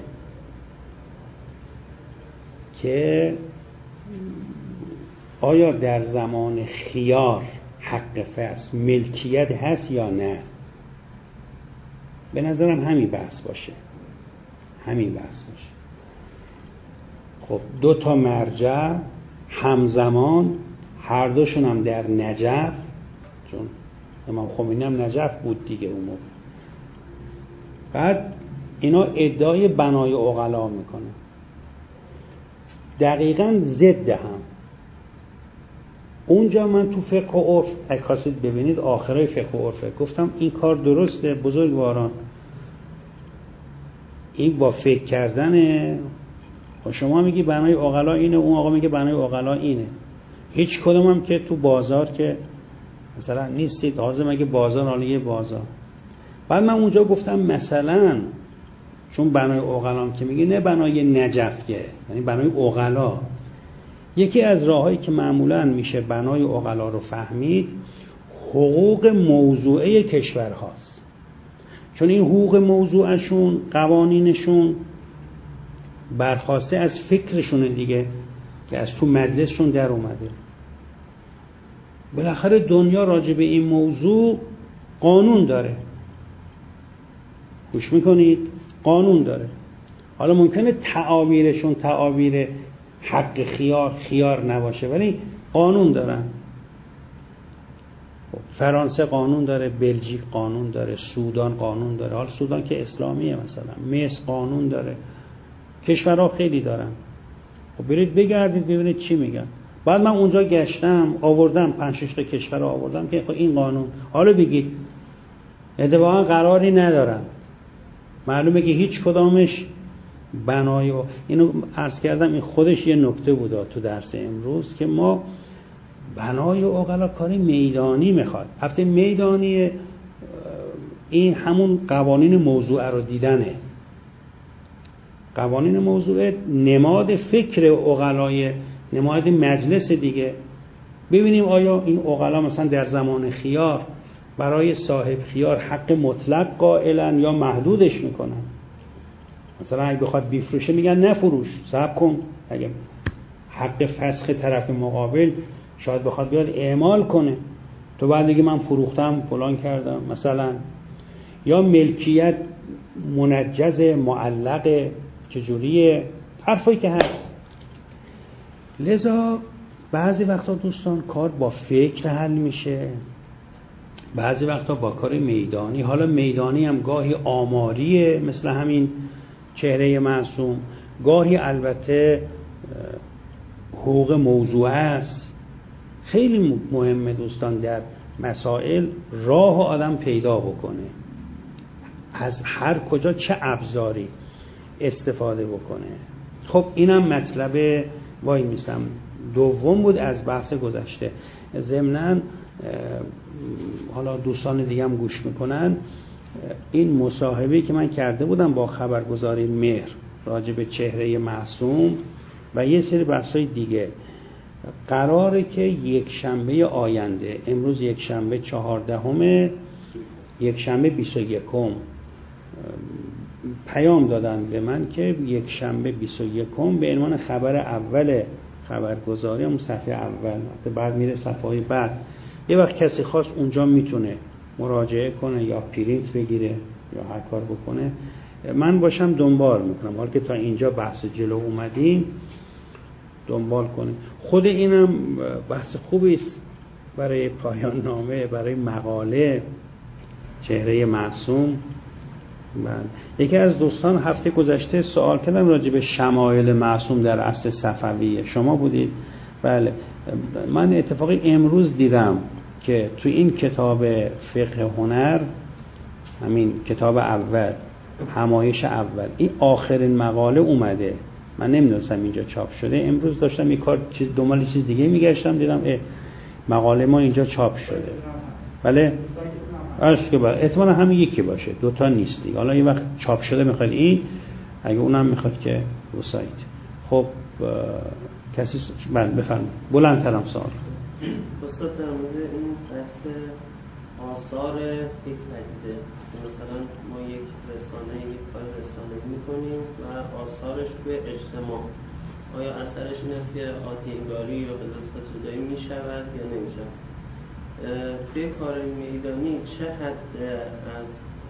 که آیا در زمان خیار حق فصل ملکیت هست یا نه. به نظرم همین بحث باشه، همین بحث باشه. خب دو تا مرجع همزمان، هر دوشون هم در نجف، چون امام خمینی هم نجف بود دیگه اون موقع. بعد اینا ادعای بنای عقلا میکنه، دقیقاً ضد هم. اونجا من تو فقه و عرف اگه خواستید ببینید آخرای فقه و عرفه گفتم این کار درسته بزرگواران، این با فکر کردنه. و شما میگی بنای عقلا اینه، اون آقا میگه بنای عقلا اینه. هیچ کدوم هم که تو بازار که مثلا نیستید حاضر مگه بازار حالا یه بازار. بعد من اونجا گفتم مثلا چون بنای عقلا که میگه نه بنای نجف که یعنی بنای عقلا، یکی از راهایی که معمولا میشه بنای عقلا رو فهمید حقوق موضوعه کشورهاست، چون این حقوق موضوعشون قوانینشون برخواسته از فکرشونه دیگه که از تو مجلسشون در اومده. بالاخره دنیا راجع به این موضوع قانون داره، گوش میکنید؟ قانون داره. حالا ممکنه تعابیرشون تعابیر حق خیار خیار نباشه ولی قانون دارن. فرانسه قانون داره، بلژیک قانون داره، سودان قانون داره. حالا سودان که اسلامیه، مثلا مصر قانون داره، کشورها خیلی دارن. خب برید بگردید ببینید چی میگن. بعد من اونجا گشتم آوردم پنج شش تا کشور آوردم که خب این قانون، حالا بگید اتفاقا قراری ندارن، معلومه که هیچ کدامش بنای و اینو عرض کردم. این خودش یه نکته بود تو درس امروز که ما بنای و عقلا کاری میدانی میخواد. هفته میدانی این همون قوانین موضوع رو دیدنه. قوانین موضوعه نماد فکر عقلای نماد مجلس دیگه. ببینیم آیا این عقلا مثلا در زمان خیار برای صاحب خیار حق مطلق قائلن یا محدودش میکنن. مثلا اگه بخواد بفروشه میگن نفروش، صبر کن، اگه حق فسخ طرف مقابل شاید بخواد بیاد اعمال کنه، تو بعد دیگه من فروختم فلان کردم مثلا. یا ملکیت منجز معلق چجوریه، حرفایی که هست. لذا بعضی وقتا دوستان کار با فکر حل میشه، بعضی وقتا با کار میدانی. حالا میدانی هم گاهی آماریه مثل همین چهره معصوم، گاهی البته حقوق موضوع است. خیلی مهمه دوستان در مسائل راه آدم پیدا بکنه، از هر کجا چه ابزاری استفاده بکنه. خب اینم مطلب وای میسم دوم بود از بحث گذشته. ضمناً حالا دوستان دیگه هم گوش میکنن، این مصاحبه‌ای که من کرده بودم با خبرگزاری مهر راجع به چهره معصوم و یه سری بحثای دیگه، قراره که یک شنبه آینده، امروز یک شنبه چهاردهم، یک شنبه بیست و یکم پیام دادن به من که یک شنبه بیست و یکم به عنوان خبر اول خبرگزاری، همون صفحه اول، بعد میره صفحه های بعد، یه وقت کسی خواست اونجا میتونه مراجعه کنه یا پرینت بگیره یا هر کار بکنه، من باشم دنبال میکنم. حالا که تا اینجا بحث جلو اومدیم دنبال کنیم. خود اینم بحث خوبی است برای پایان نامه، برای مقاله چهره معصوم. من یکی از دوستان هفته گذشته سوال کردم راجع به شمایل معصوم در عصر صفوی، شما بودید؟ بله. من اتفاقی امروز دیدم که تو این کتاب فقه هنر، همین کتاب اول، همایش اول، این آخرین مقاله اومده. من نمیدونستم اینجا چاپ شده. امروز داشتم یک کار چیز دنبال چیز دیگه میگشتم، دیدم اه مقاله ما اینجا چاپ شده. بله عرض که بله احتمالا همین یکی باشه، دوتا نیستی. حالا یه وقت چاپ شده میخواد این، اگه اونم میخواد که رو سایت. خب کسی بله بفرمایید، بلندترم سوال. استاد در مورد این بحث آثار یک پدیده، مثلا ما یک رسانه یک کار رسانه‌ای میکنیم و آثارش به اجتماع، آیا اثرش این است که آتش‌نگاری یا قضاوت زدایی میشود یا نمیشود؟ توی کار میدانی چه حد از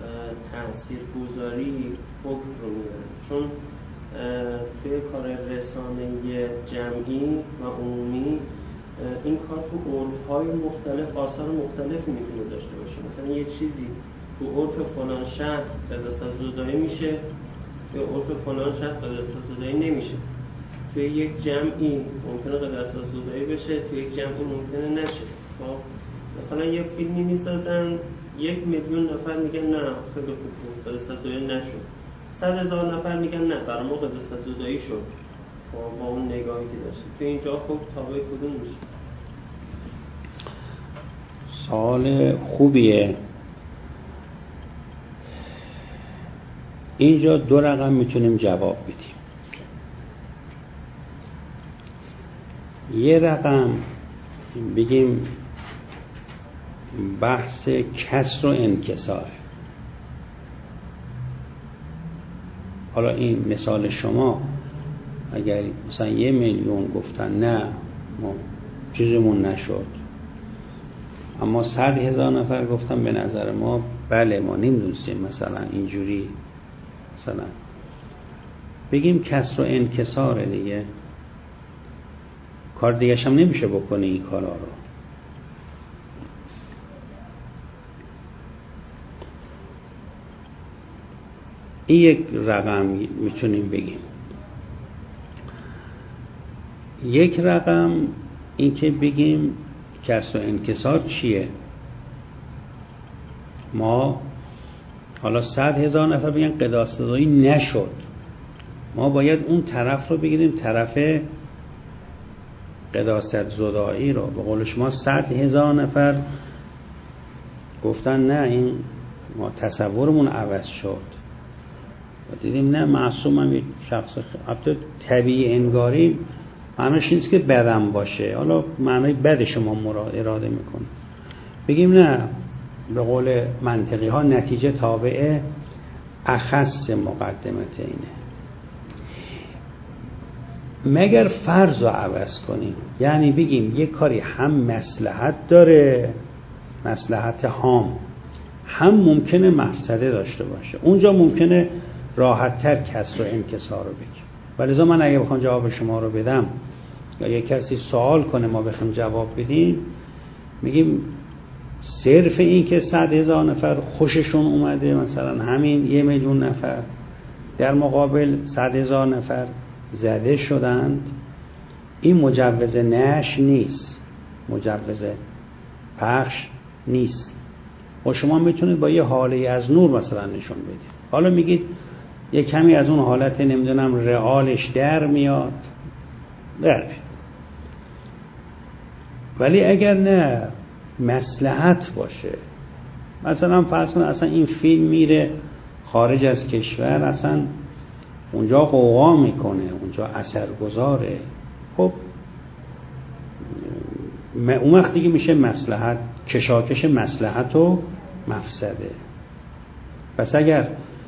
تاثیرگذاری حکم رو میدن؟ چون توی کار رسانه جمعی و عمومی این کار تو عرف‌های مختلف آثار مختلفی میتونه داشته باشه. مثلا یه چیزی تو عرف فلان شهر قضاوت زدایی میشه، یا عرف فلان شهر قضاوت زدایی نمیشه. توی یک جمعی ممکنه قضاوت زدایی بشه، توی یک جمعی ممکنه نشه. خب مثلا یک فیلمی میسازن، یک میلیون نفر میگن نه خیلی خوب بود قضاوت زدایی نشد، صد هزار نفر میگن نه برای ما قضاوت زدایی شد با اون نگاهی که داشت. تو اینجا خب تابع کدوم میشه؟ سوال خوبیه. اینجا دو رقم میتونیم جواب بدیم. یه رقم بگیم بحث کسر و انکسار. حالا این مثال شما اگر مثلا یه میلیون گفتن نه ما چیزمون نشد، اما صد هزار نفر گفتن به نظر ما بله ما نمیدونستیم مثلا اینجوری، مثلا بگیم کسر و انکساره دیگه، کار دیگه هم نمیشه بکنه این کارا رو. این یک رقم میتونیم بگیم. یک رقم این که بگیم کسر و انکسار چیه؟ ما حالا صد هزار نفر بگن قضاوت زدایی نشد، ما باید اون طرف رو بگیریم، طرف قضاوت زدایی رو. به قول شما صد هزار نفر گفتن نه این ما تصورمون عوض شد، دیدیم نه معصوم هم یک شخص حتی طبیعی انگاری معناش نیست که بدم باشه، حالا معنای بد شما مراد اراده میکنه. بگیم نه، به قول منطقی ها نتیجه تابع اخص مقدمت اینه. مگر فرض رو عوض کنیم، یعنی بگیم یک کاری هم مصلحت داره، مصلحت هام، هم ممکنه مفسده داشته باشه، اونجا ممکنه راحت‌تر کسر و انکسار رو بگیم. ولذا من اگه بخوام جواب شما رو بدم یا یک کسی سوال کنه ما بخوام جواب بدیم، میگیم صرف این که صد هزار نفر خوششون اومده، مثلا همین یه میلیون نفر در مقابل صد هزار نفر زده شدند، این مجوز نشر نیست، مجوز پخش نیست. و شما میتونید با یه حاله از نور مثلا نشون بدید. حالا میگید یه کمی از اون حالت نمیدونم رئالش در میاد، در میاد. ولی اگر نه مصلحت باشه، مثلا فرض کن اصلا این فیلم میره خارج از کشور، اصلا اونجا قوقا میکنه، اونجا اثرگذاره، خب اون وقتی که میشه مصلحت، کشاکش مصلحت و مفسده. پس اگر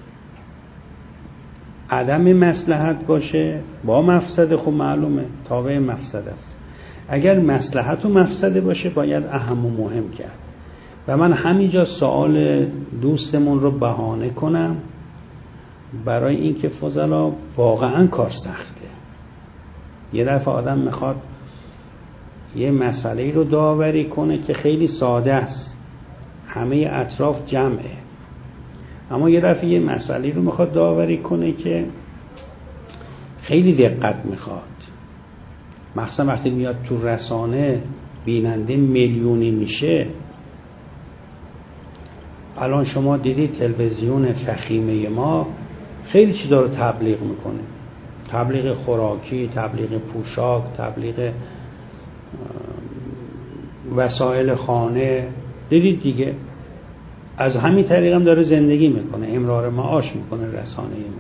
عدم مصلحت باشه با مفسده، خب معلومه تابع مفسده است. اگر مصلحت و مفسده باشه باید اهم و مهم کرد. و من همینجا سوال دوستمون رو بهانه کنم برای اینکه فضلا واقعا کار سخته. یه دفعه آدم میخواد یه مسئله رو داوری کنه که خیلی ساده است، همه اطراف جمعه، اما یه دفعه یه مسئله رو میخواد داوری کنه که خیلی دقت میخواد، مخصوصا وقتی میاد تو رسانه بیننده میلیونی میشه. الان شما دیدید تلویزیون فخیمه ما خیلی چیزا رو تبلیغ میکنه، تبلیغ خوراکی، تبلیغ پوشاک، تبلیغ وسایل خانه، دیدید دیگه. از همین طریق هم داره زندگی میکنه، امرار معاش میکنه رسانه ما.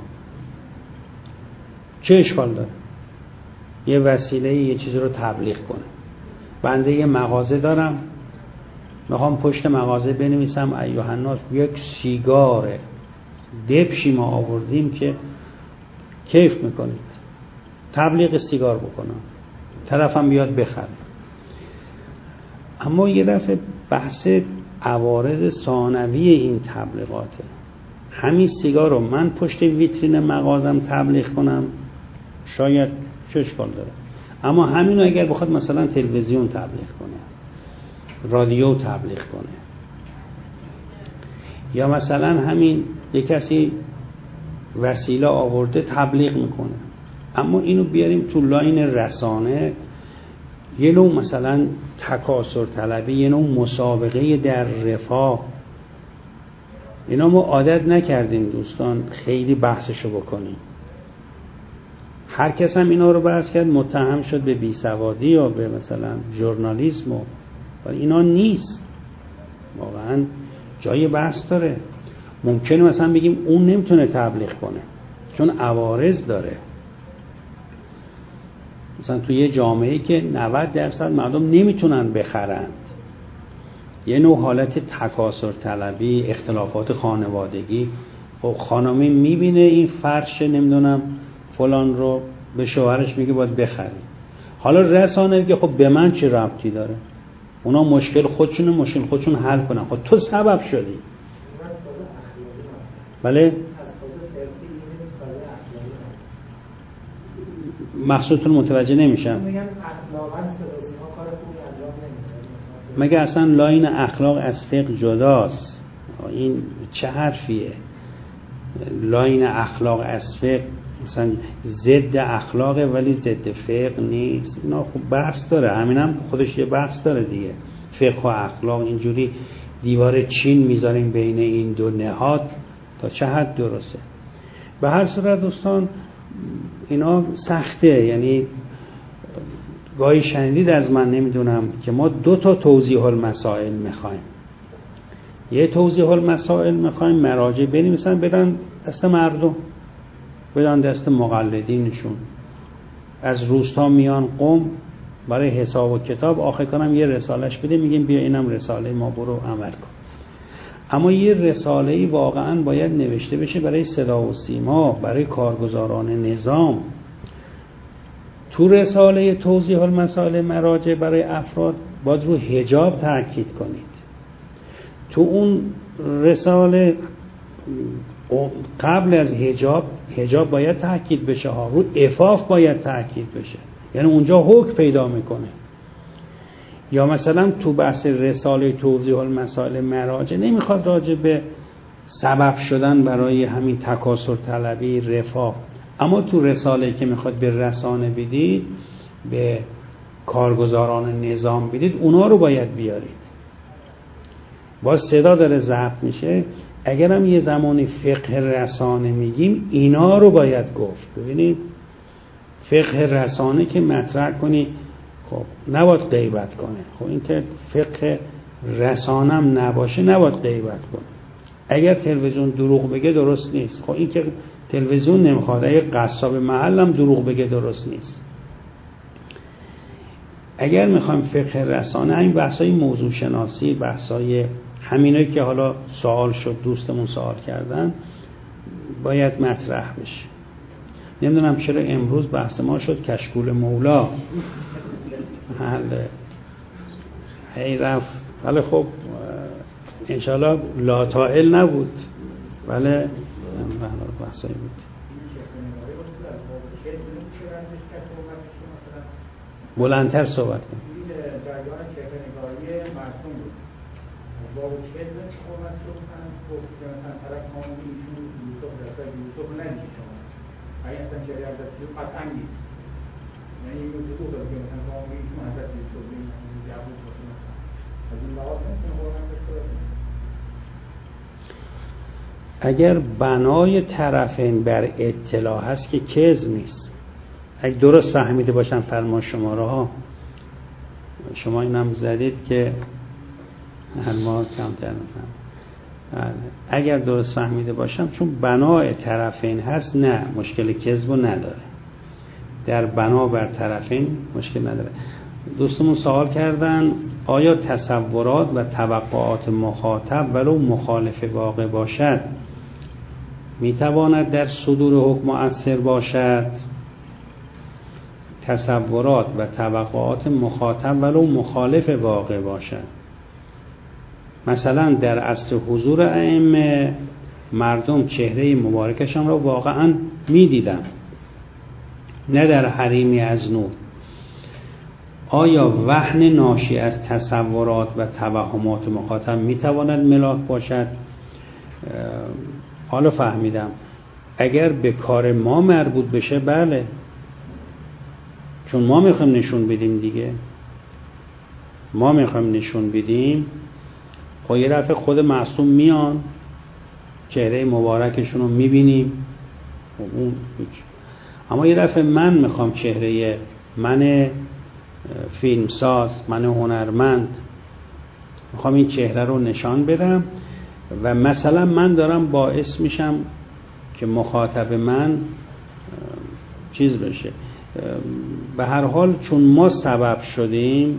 چه اشکال داره یه وسیله یه چیز رو تبلیغ کنه؟ بنده یه مغازه دارم، میخوام پشت مغازه بنویسم ایها الناس یک سیگار دبشی ما آوردیم که کیف میکنید، تبلیغ سیگار بکنم، طرفم بیاد بخره. اما یه دفعه بحث عوارض ثانوی این تبلیغاته. همین سیگار رو من پشت ویترین مغازم تبلیغ کنم شاید چه اشکال داره، اما همین رو اگر بخواد مثلا تلویزیون تبلیغ کنه، رادیو تبلیغ کنه، یا مثلا همین یک کسی وسیله آورده تبلیغ میکنه، اما اینو بیاریم تو لاین رسانه، یه نوع مثلا تکاسر طلبی، یه نوع مسابقه در رفاه، اینا ما عادت نکردیم دوستان خیلی بحثشو بکنیم. هر کس هم اینا رو بحث کرد متهم شد به بیسوادی یا به مثلا ژورنالیسم، و اینا نیست، واقعا جای بحث داره. ممکنه مثلا بگیم اون نمیتونه تبلیغ کنه چون عوارض داره، مثلا توی یه جامعه‌ای که نود درصد مردم نمیتونن بخرند، یه نوع حالت تکاسر طلبی، اختلافات خانوادگی، خب خانمی میبینه این فرش نمیدونم فلان رو، به شوهرش میگه باید بخری. حالا رسانه که خب به من چه ربطی داره، اونا مشکل خودشونه، مشکل خودشون حل کنن، خب تو سبب شدی. بله مقصودتون متوجه نمیشم. مگه اصلا لاین اخلاق از فقه جداست؟ این چه حرفیه؟ لاین اخلاق از فقه مثلا ضد اخلاقه ولی ضد فقه نیست. اینا خب بحث داره، همین هم خودش یه بحث داره دیگه. فقه و اخلاق اینجوری دیوار چین میذاریم بین این دو نهاد تا چه حد درسته؟ به هر صورت دوستان اینا سخته. یعنی گاهی شنیدید از من نمیدونم که ما دو تا توضیح المسائل میخوایم. یه توضیح المسائل میخوایم مراجع بنویسن بدن دست مردم، بدن دست مقلدینشون. از روستا میان قم برای حساب و کتاب، آخر کنم یه رسالهش بده، میگیم بیا اینم رساله ما، برو عمل کن. اما یه رساله‌ای واقعاً باید نوشته بشه برای صدا و سیما، برای کارگزاران نظام. تو رساله توضیح المسائل مراجع برای افراد باید رو حجاب تاکید کنید. تو اون رساله قبل از حجاب حجاب باید تاکید بشه ها، رو عفاف باید تاکید بشه، یعنی اونجا حکم پیدا میکنه. یا مثلا تو بحث رساله توضیح المسائل مراجع نمیخواد راجع به سبب شدن برای همین تکاثر طلبی، رفاه، اما تو رساله که میخواد به رسانه بدید، به کارگزاران نظام بدید، اونا رو باید بیارید. باز صدا داره ضبط میشه، اگرم یه زمانی فقه رسانه میگیم اینا رو باید گفت. ببینید فقه رسانه که مطرح کنی، خب نباید غیبت کنه. خب این که فقه رسانم نباشه نباید غیبت کنه. اگر تلویزیون دروغ بگه درست نیست. خب این که تلویزیون نمیخواد، اگر قصاب محلم دروغ بگه درست نیست. اگر میخوایم فقه رسانه، این بحثای موضوع شناسی، بحثای همینایی که حالا سوال شد، دوستمون سوال کردن، باید مطرح بشه. نمیدونم چرا امروز بحث ما شد کشکول مولا. بله هی رفت، ولی خب انشالله لاتائل نبود، ولی بحثایی بود. بلندتر صحبت کن. جریان چهره‌نگاری مرسوم بود. باب کذب صحبت شد، گفت که مثلا طرف همون ایشون یوسف رسول یوسف ندید شما. اگه اصلا چهره حضرت یوسف قطعا نیست. یعنی این موضوع داره که مثلا همون ایشون حضرت یوسف این جواب باشه مثلا. از این لحاظ نمیتونه قرآن داشته باشه. اگر بنای طرفین بر اطلاع هست که کذب نیست. اگه درست فهمیده باشم فرمان شماره ها، شما اینم زدید که ما کمتر نفهم. اگر درست فهمیده باشم، چون بنای طرفین هست، نه مشکل کذبو نداره. در بنا بر طرفین مشکل نداره. دوستمون سوال کردن آیا تصورات و توقعات مخاطب ولو مخالف واقع باشد میتواند در صدور حکم مؤثر باشد؟ تصورات و توقعات مخاطب ولو مخالف واقع باشد. مثلا در عصر حضور ائمه مردم چهره مبارکشان را واقعا می‌دیدن، نه در حریمی از نور. آیا وهن ناشی از تصورات و توهمات مخاطب میتواند ملاک باشد؟ حالا فهمیدم. اگر به کار ما مربوط بشه بله، چون ما میخوایم نشون بدیم دیگه، ما میخوایم نشون بدیم. خب یه دفعه خود معصوم میان چهره مبارکشون رو میبینیم، اون اما یه دفعه من میخوام چهره من فیلمساز، من هنرمند، میخوام این چهره رو نشان بدم و مثلا من دارم باعث میشم که مخاطب من چیز بشه. به هر حال چون ما سبب شدیم،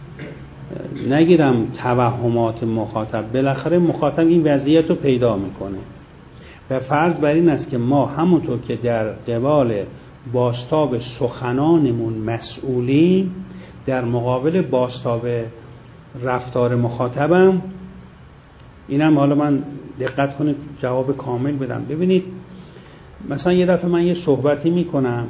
نگیرم توهمات مخاطب، بالاخره مخاطب این وضعیت رو پیدا میکنه و فرض بر این است که ما همونطور که در قبال بازتاب سخنانمون مسئولیم، در مقابل بازتاب رفتار مخاطبم. اینم حالا من دقت کنید جواب کامل بدم. ببینید مثلا یه دفعه من یه صحبتی میکنم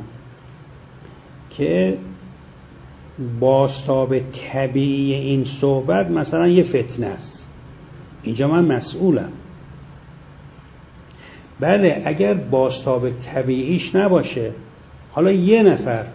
که بازتاب طبیعی این صحبت مثلا یه فتنه است، اینجا من مسئولم. بله اگر بازتاب طبیعیش نباشه، حالا یه نفر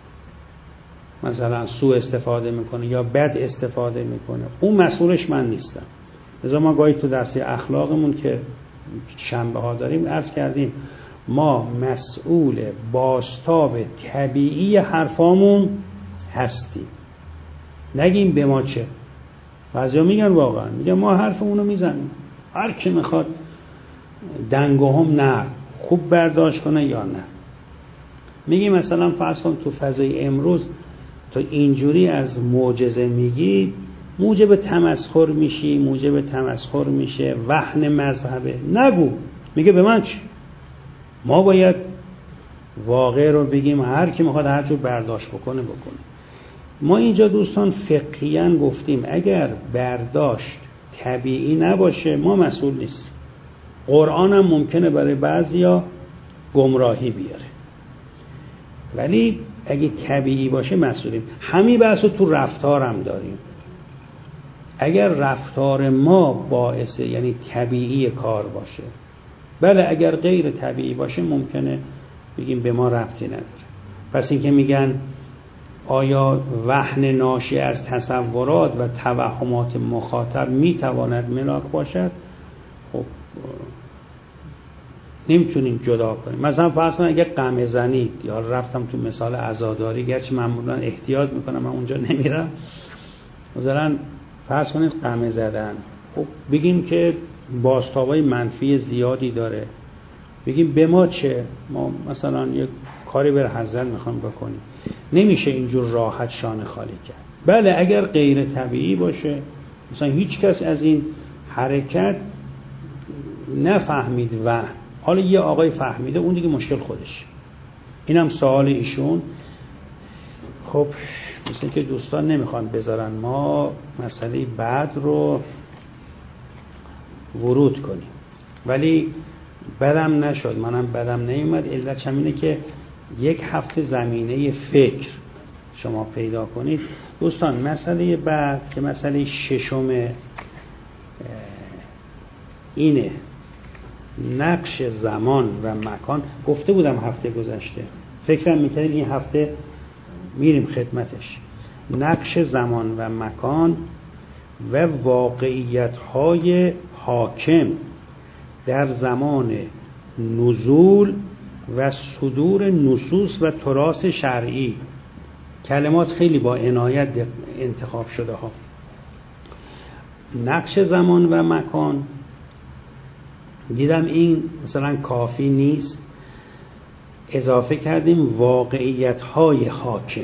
مثلا سوء استفاده میکنه یا بد استفاده میکنه، اون مسئولش من نیستم. لذا ما گاهی تو درس اخلاقمون که شنبه ها داریم عرض کردیم ما مسئول بازتاب طبیعی حرفامون هستیم. نگیم به ما چه. بعضیا میگن واقعا میگن ما حرفمونو میزنیم، هر کی میخواد دنگ هم نه خوب برداشت کنه یا نه. میگی مثلا فرض کن تو فضای امروز تو اینجوری از معجزه میگی، موجب تمسخر میشی، موجب تمسخر میشه، وهن مذهبه. نگو. میگه به من چی؟ ما باید واقع رو بگیم، هر کی میخواد هر جور برداشت بکنه بکنه. ما اینجا دوستان فقهیاً گفتیم اگر برداشت طبیعی نباشه ما مسئول نیستیم. قرآن هم ممکنه برای بعضیا گمراهی بیاره، ولی اگه طبیعی باشه مسئولیم. همین بحث رو تو رفتار هم داریم. اگر رفتار ما باعث یعنی طبیعی کار باشه، بله اگر غیر طبیعی باشه ممکنه بگیم به ما ربطی نداره. پس این که میگن آیا وهن ناشی از تصورات و توهمات مخاطب میتواند ملاک باشد؟ خب نمیتونیم جدا کنیم. مثلا فرض کن اگه غمه زنید، یا رفتم تو مثال عزاداری، گرچه معمولا احتیاط میکنم من اونجا نمیرم، مثلا فرض کنید غمه زدن، خب بگیم که بازتابای منفی زیادی داره، بگیم به ما چه، ما مثلا یک کاری بر حضرت میخوام بکنیم، نمیشه اینجور راحت شانه خالی کرد. بله اگر غیر طبیعی باشه، مثلا هیچ کس از این حرکت نفهمید و حالا یه آقای فهمیده، اون دیگه مشکل خودش. اینم سوال ایشون. خب مثل که دوستان نمیخوان بذارن ما مسئله بعد رو ورود کنیم، ولی بدم نشد، منم بدم نیومد. علتش هم اینه که یک هفته زمینه فکر شما پیدا کنید. دوستان مسئله بعد که مسئله ششم اینه، نقش زمان و مکان. گفته بودم هفته گذشته، فکرم میکردیم این هفته میریم خدمتش. نقش زمان و مکان و واقعیت‌های حاکم در زمان نزول و صدور نصوص و تراث شرعی. کلمات خیلی با عنایت انتخاب شده ها. نقش زمان و مکان، دیدم این مثلا کافی نیست، اضافه کردیم واقعیت‌های حاکم،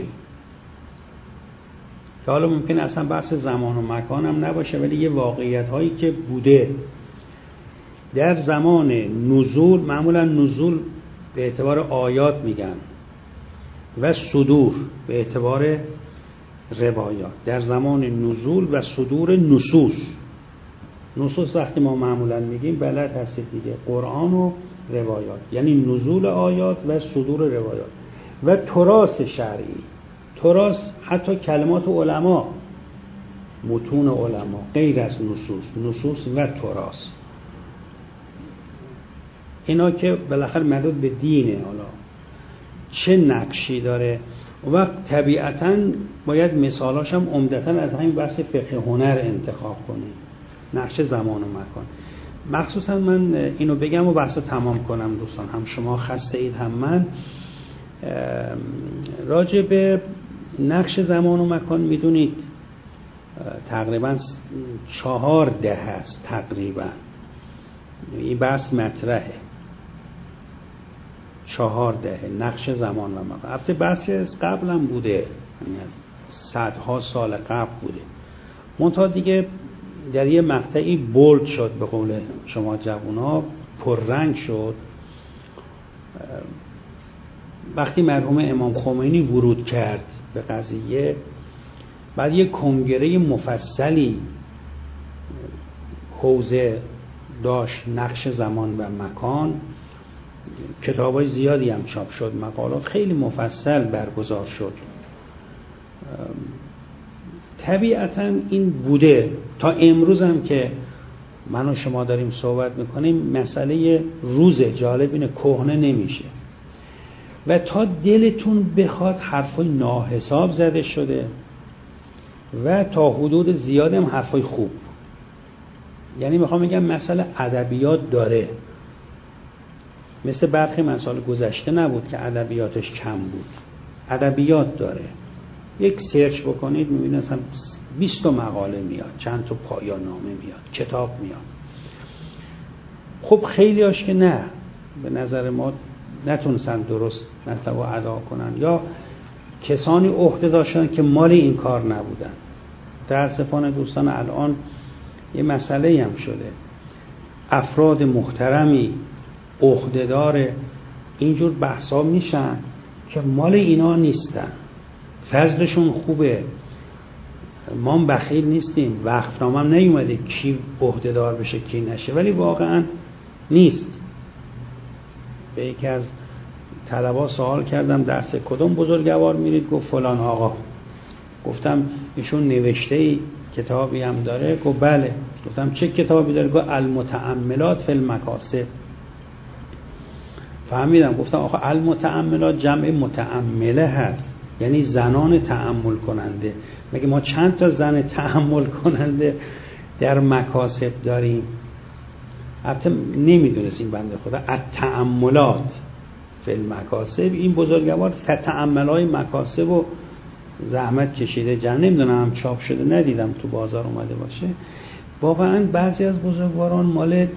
که حالا ممکن اصلا بحث زمان و مکان هم نباشه، ولی یه واقعیت‌هایی که بوده در زمان نزول. معمولا نزول به اعتبار آیات میگن و صدور به اعتبار روایات. در زمان نزول و صدور نصوص. نصوص وقتی ما معمولا میگیم بلد هستید دیگه، قرآن و روایات، یعنی نزول آیات و صدور روایات و تراث شرعی. تراث حتی کلمات علما، متون علما، غیر از نصوص، نصوص و تراث، اینا که بالاخره مربوط به دینه. حالا چه نقشی داره؟ وقت طبیعتاً باید مثالاش هم عمدتاً از همین بحث فقه هنر انتخاب کنیم. نقش زمان و مکان. مخصوصا من اینو بگم و بحثو تمام کنم دوستان، هم شما خسته اید هم من. راجع به نقش زمان و مکان میدونید تقریبا چهار ده هست تقریبا این بحث مطرحه. چهار دهه نقش زمان و مکان. البته بحثی از قبل هم بوده، یعنی از صدها سال قبل بوده، منتها دیگه در یه مقطعی بولد شد، به قول شما جوونا پررنگ شد وقتی مرحوم امام خمینی ورود کرد به قضیه. بعد یه کنگره مفصلی حوزه داشت نقش زمان و مکان، کتابای زیادی هم چاپ شد، مقالات خیلی مفصل برگزار شد. طبیعتاً این بوده تا امروز هم که من و شما داریم صحبت میکنیم. مسئله روز جالب اینه کهنه نمیشه و تا دلتون بخواد حرفای ناحساب زده شده و تا حدود زیاد هم حرفای خوب. یعنی میخوام بگم مسئله ادبیات داره، مثل برخی مسائل گذشته نبود که ادبیاتش کم بود. ادبیات داره. یک سرچ بکنید میبینید اصلا بیست تا مقاله میاد، چند تا پایان نامه میاد، کتاب میاد. خب خیلی هاش که نه، به نظر ما نتونستن درست مطلب رو ادا کنن، یا کسانی عهده داشتن که مال این کار نبودن. متاسفانه دوستان الان یه مسئله هم شده، افراد محترمی عهده‌دار اینجور بحثا میشن که مال اینا نیستن، فضلشون خوبه، ما هم بخیل نیستیم، وقفنامه هم نیومده کی عهده‌دار بشه کی نشه، ولی واقعا نیست. به یکی از طلبا سوال کردم درس کدوم بزرگوار میرید؟ گفت فلان آقا. گفتم ایشون نوشته ای کتابی هم داره؟ گفت بله. گفتم چه کتابی داره؟ گفت المتأملات فی المکاسب. فهمیدم. گفتم آخه المتأملات جمع متأمله هست، یعنی زنان تأمل کننده. مگه ما چند تا زن تأمل کننده در مکاسب داریم؟ البته نمیدونستیم بنده خدا التأملات فی المکاسب، این بزرگوار تأملای مکاسب و زحمت کشیده جن، نمیدونم چاپ شده ندیدم تو بازار اومده باشه. واقعا بعضی از بزرگواران مال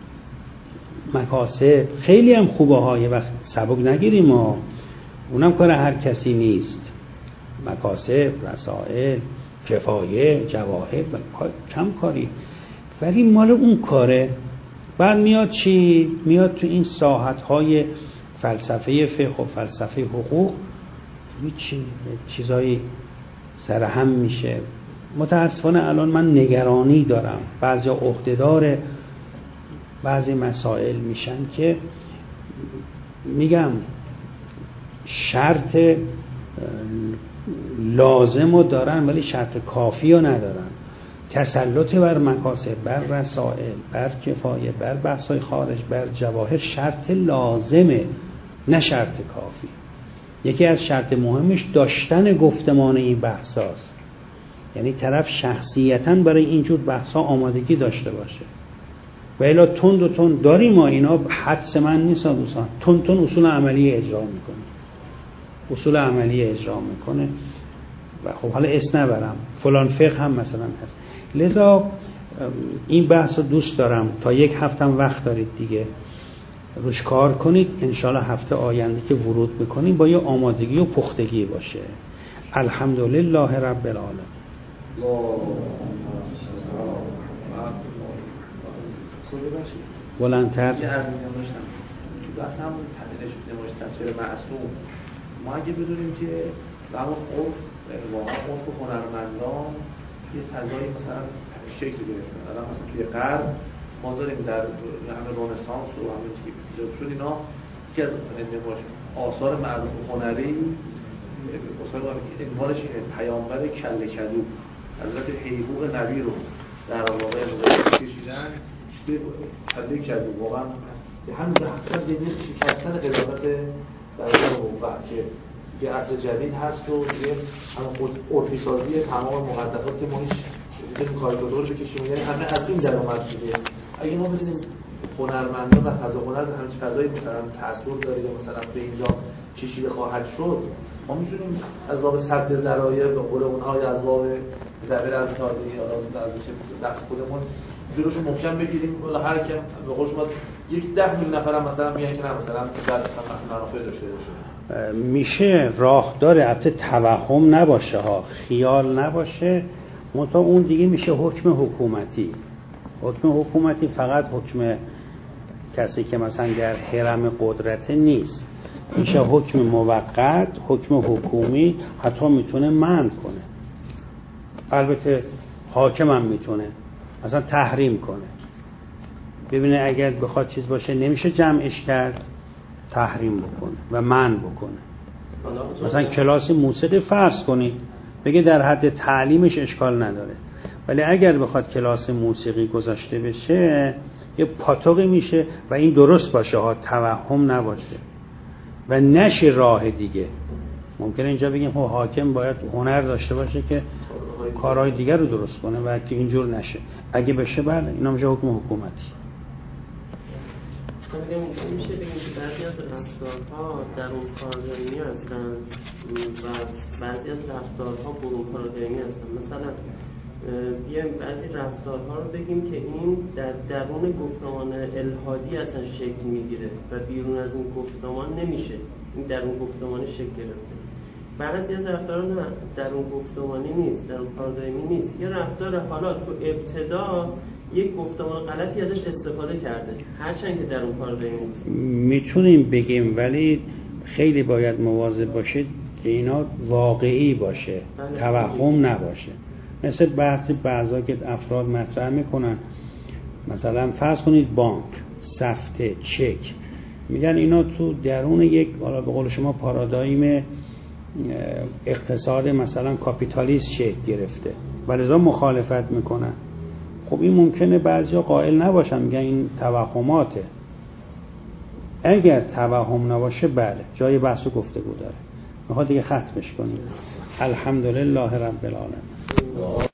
مکاسب خیلی هم خوبه ها، یه وقت سبک نگیریم ها، اونم کار هر کسی نیست. مکاسب، رسائل، کفایه، جواهر کم کاری، ولی مال اون کاره. بعد میاد چی؟ میاد تو این ساحت‌های فلسفه فقه و فلسفه حقوق چی چیزایی سرهم میشه. متاسفانه الان من نگرانی دارم بعضی عهده‌دار بعضی مسائل میشن که میگم شرط لازم رو دارن ولی شرط کافی رو ندارن. تسلط بر مکاسب، بر رسائل، بر کفایه، بر بحث‌های خارج، بر جواهر شرط لازمه نه شرط کافی. یکی از شرط مهمش داشتن گفتمان این بحثاست، یعنی طرف شخصیتاً برای اینجور بحثا آمادگی داشته باشه. و الا تند و تند داریم ما، اینا حدس من نیست دوستان، تند تند اصول عملی اجرا میکنه اصول عملی اجرا میکنه و خب حالا اسم نبرم فلان فقه هم مثلا هست. لذا این بحث رو دوست دارم، تا یک هفته هم وقت دارید دیگه روش کار کنید، انشالله هفته آینده که ورود میکنیم با یه آمادگی و پختگی باشه. الحمدلله رب العالمین. بلندتر یه عرضی هم داشتم تو بحث همون نمایش تصویر معصوم، ما اگه بدونیم که در همون عرف واقعا عرف هنرمندان یه فضایی مثلا شکل گرفتن. الان مثلا توی غرب ما داریم در همه رنسانس و همه چیزی که ایجاد شد، اینا یکی از نمایش آثار معروف هنری عنوانش پیامبر کله کدو حضرت حیبوق نبی رو در واقع کشیدن به کله کدو. واقعا همین حقیقت دیدید شکستن قضاوت در واقع موقع که یه عصر جدید هست و یه هم عرفی سازی تمام مقدسات که ما هیچ میتونیم کاریکاتور بکشیم، یعنی همه از این در اومد دیگه. اگه ما بدونیم هنرمندان و فضا هنر همچین فضایی مثلا تأثیر داره یا مثلا به اینجا کشیده خواهد شد، ما میتونیم از باب سد ذرایع به قول اونها یا از باب ذبیر از تازگی یا از دست خودمون جلوشو محکم بگیریم. ولی هر کی به قول شما یک ده میلیون نفر هم مثلا میگن که نه مثلا در مثلا منافع داشته باشه، میشه راه داره. البته توهم نباشه ها، خیال نباشه، منتها اون دیگه میشه حکم حکومتی. حکم حکومتی فقط حکم کسی که مثلا در حرم قدرت نیست، میشه حکم موقت، حکم حکومی، حتی میتونه منع کنه. البته حاکم هم میتونه مثلا تحریم کنه. ببینه اگر بخواد چیز باشه نمیشه جمعش کرد، تحریم بکنه و منع بکنه. مثلا کلاس موسیقی فرض کنید بگه در حد تعلیمش اشکال نداره، ولی اگر بخواد کلاس موسیقی گذاشته بشه یه پاتوقی میشه و این درست باشه ها، توهم نباشه و نشه راه دیگه. ممکنه اینجا بگیم خب حاکم باید هنر داشته باشه که کارهای دیگر رو درست کنه و که اینجور نشه. اگه بشه بله اینا میشه حکم حکومتی. میشه بگیم که بعضی از رفتارها در اون کارگرمی هستن و بعضی از رفتارها برون کارگرمی هستن. مثلا بیایم بعضی رفتارها رو بگیم که این در درون گفتمان الحادی اصلا شکل میگیره و بیرون از این گفتمان نمیشه، این درون گفتمانی شکل گرفته. بعضی از رفتارها نه درون گفتمانی نیست، درون پارادایمی نیست، یه رفتار حالا تو ابتدا یک گفتمان غلطی ازش استفاده کرده هرچند که درون پارادایمی نیست. میتونیم بگیم ولی خیلی باید مواظب باشید که اینا واقعی باشه، توهم نباشه. مثل بحث بعضا که افراد مطرح میکنن، مثلا فرض کنید بانک، سفته، چک، میگن اینا تو درون یک، حالا به قول شما پارادایم اقتصاد مثلا کاپیتالیست شکل گرفته و لذا مخالفت میکنن. خب این ممکنه بعضیا قائل نباشن، میگن این توهماته. اگر توهم نباشه بله جای بحث و گفتگو داره. میخواد دیگه ختمش کنیم. الحمدلله رب العالمین.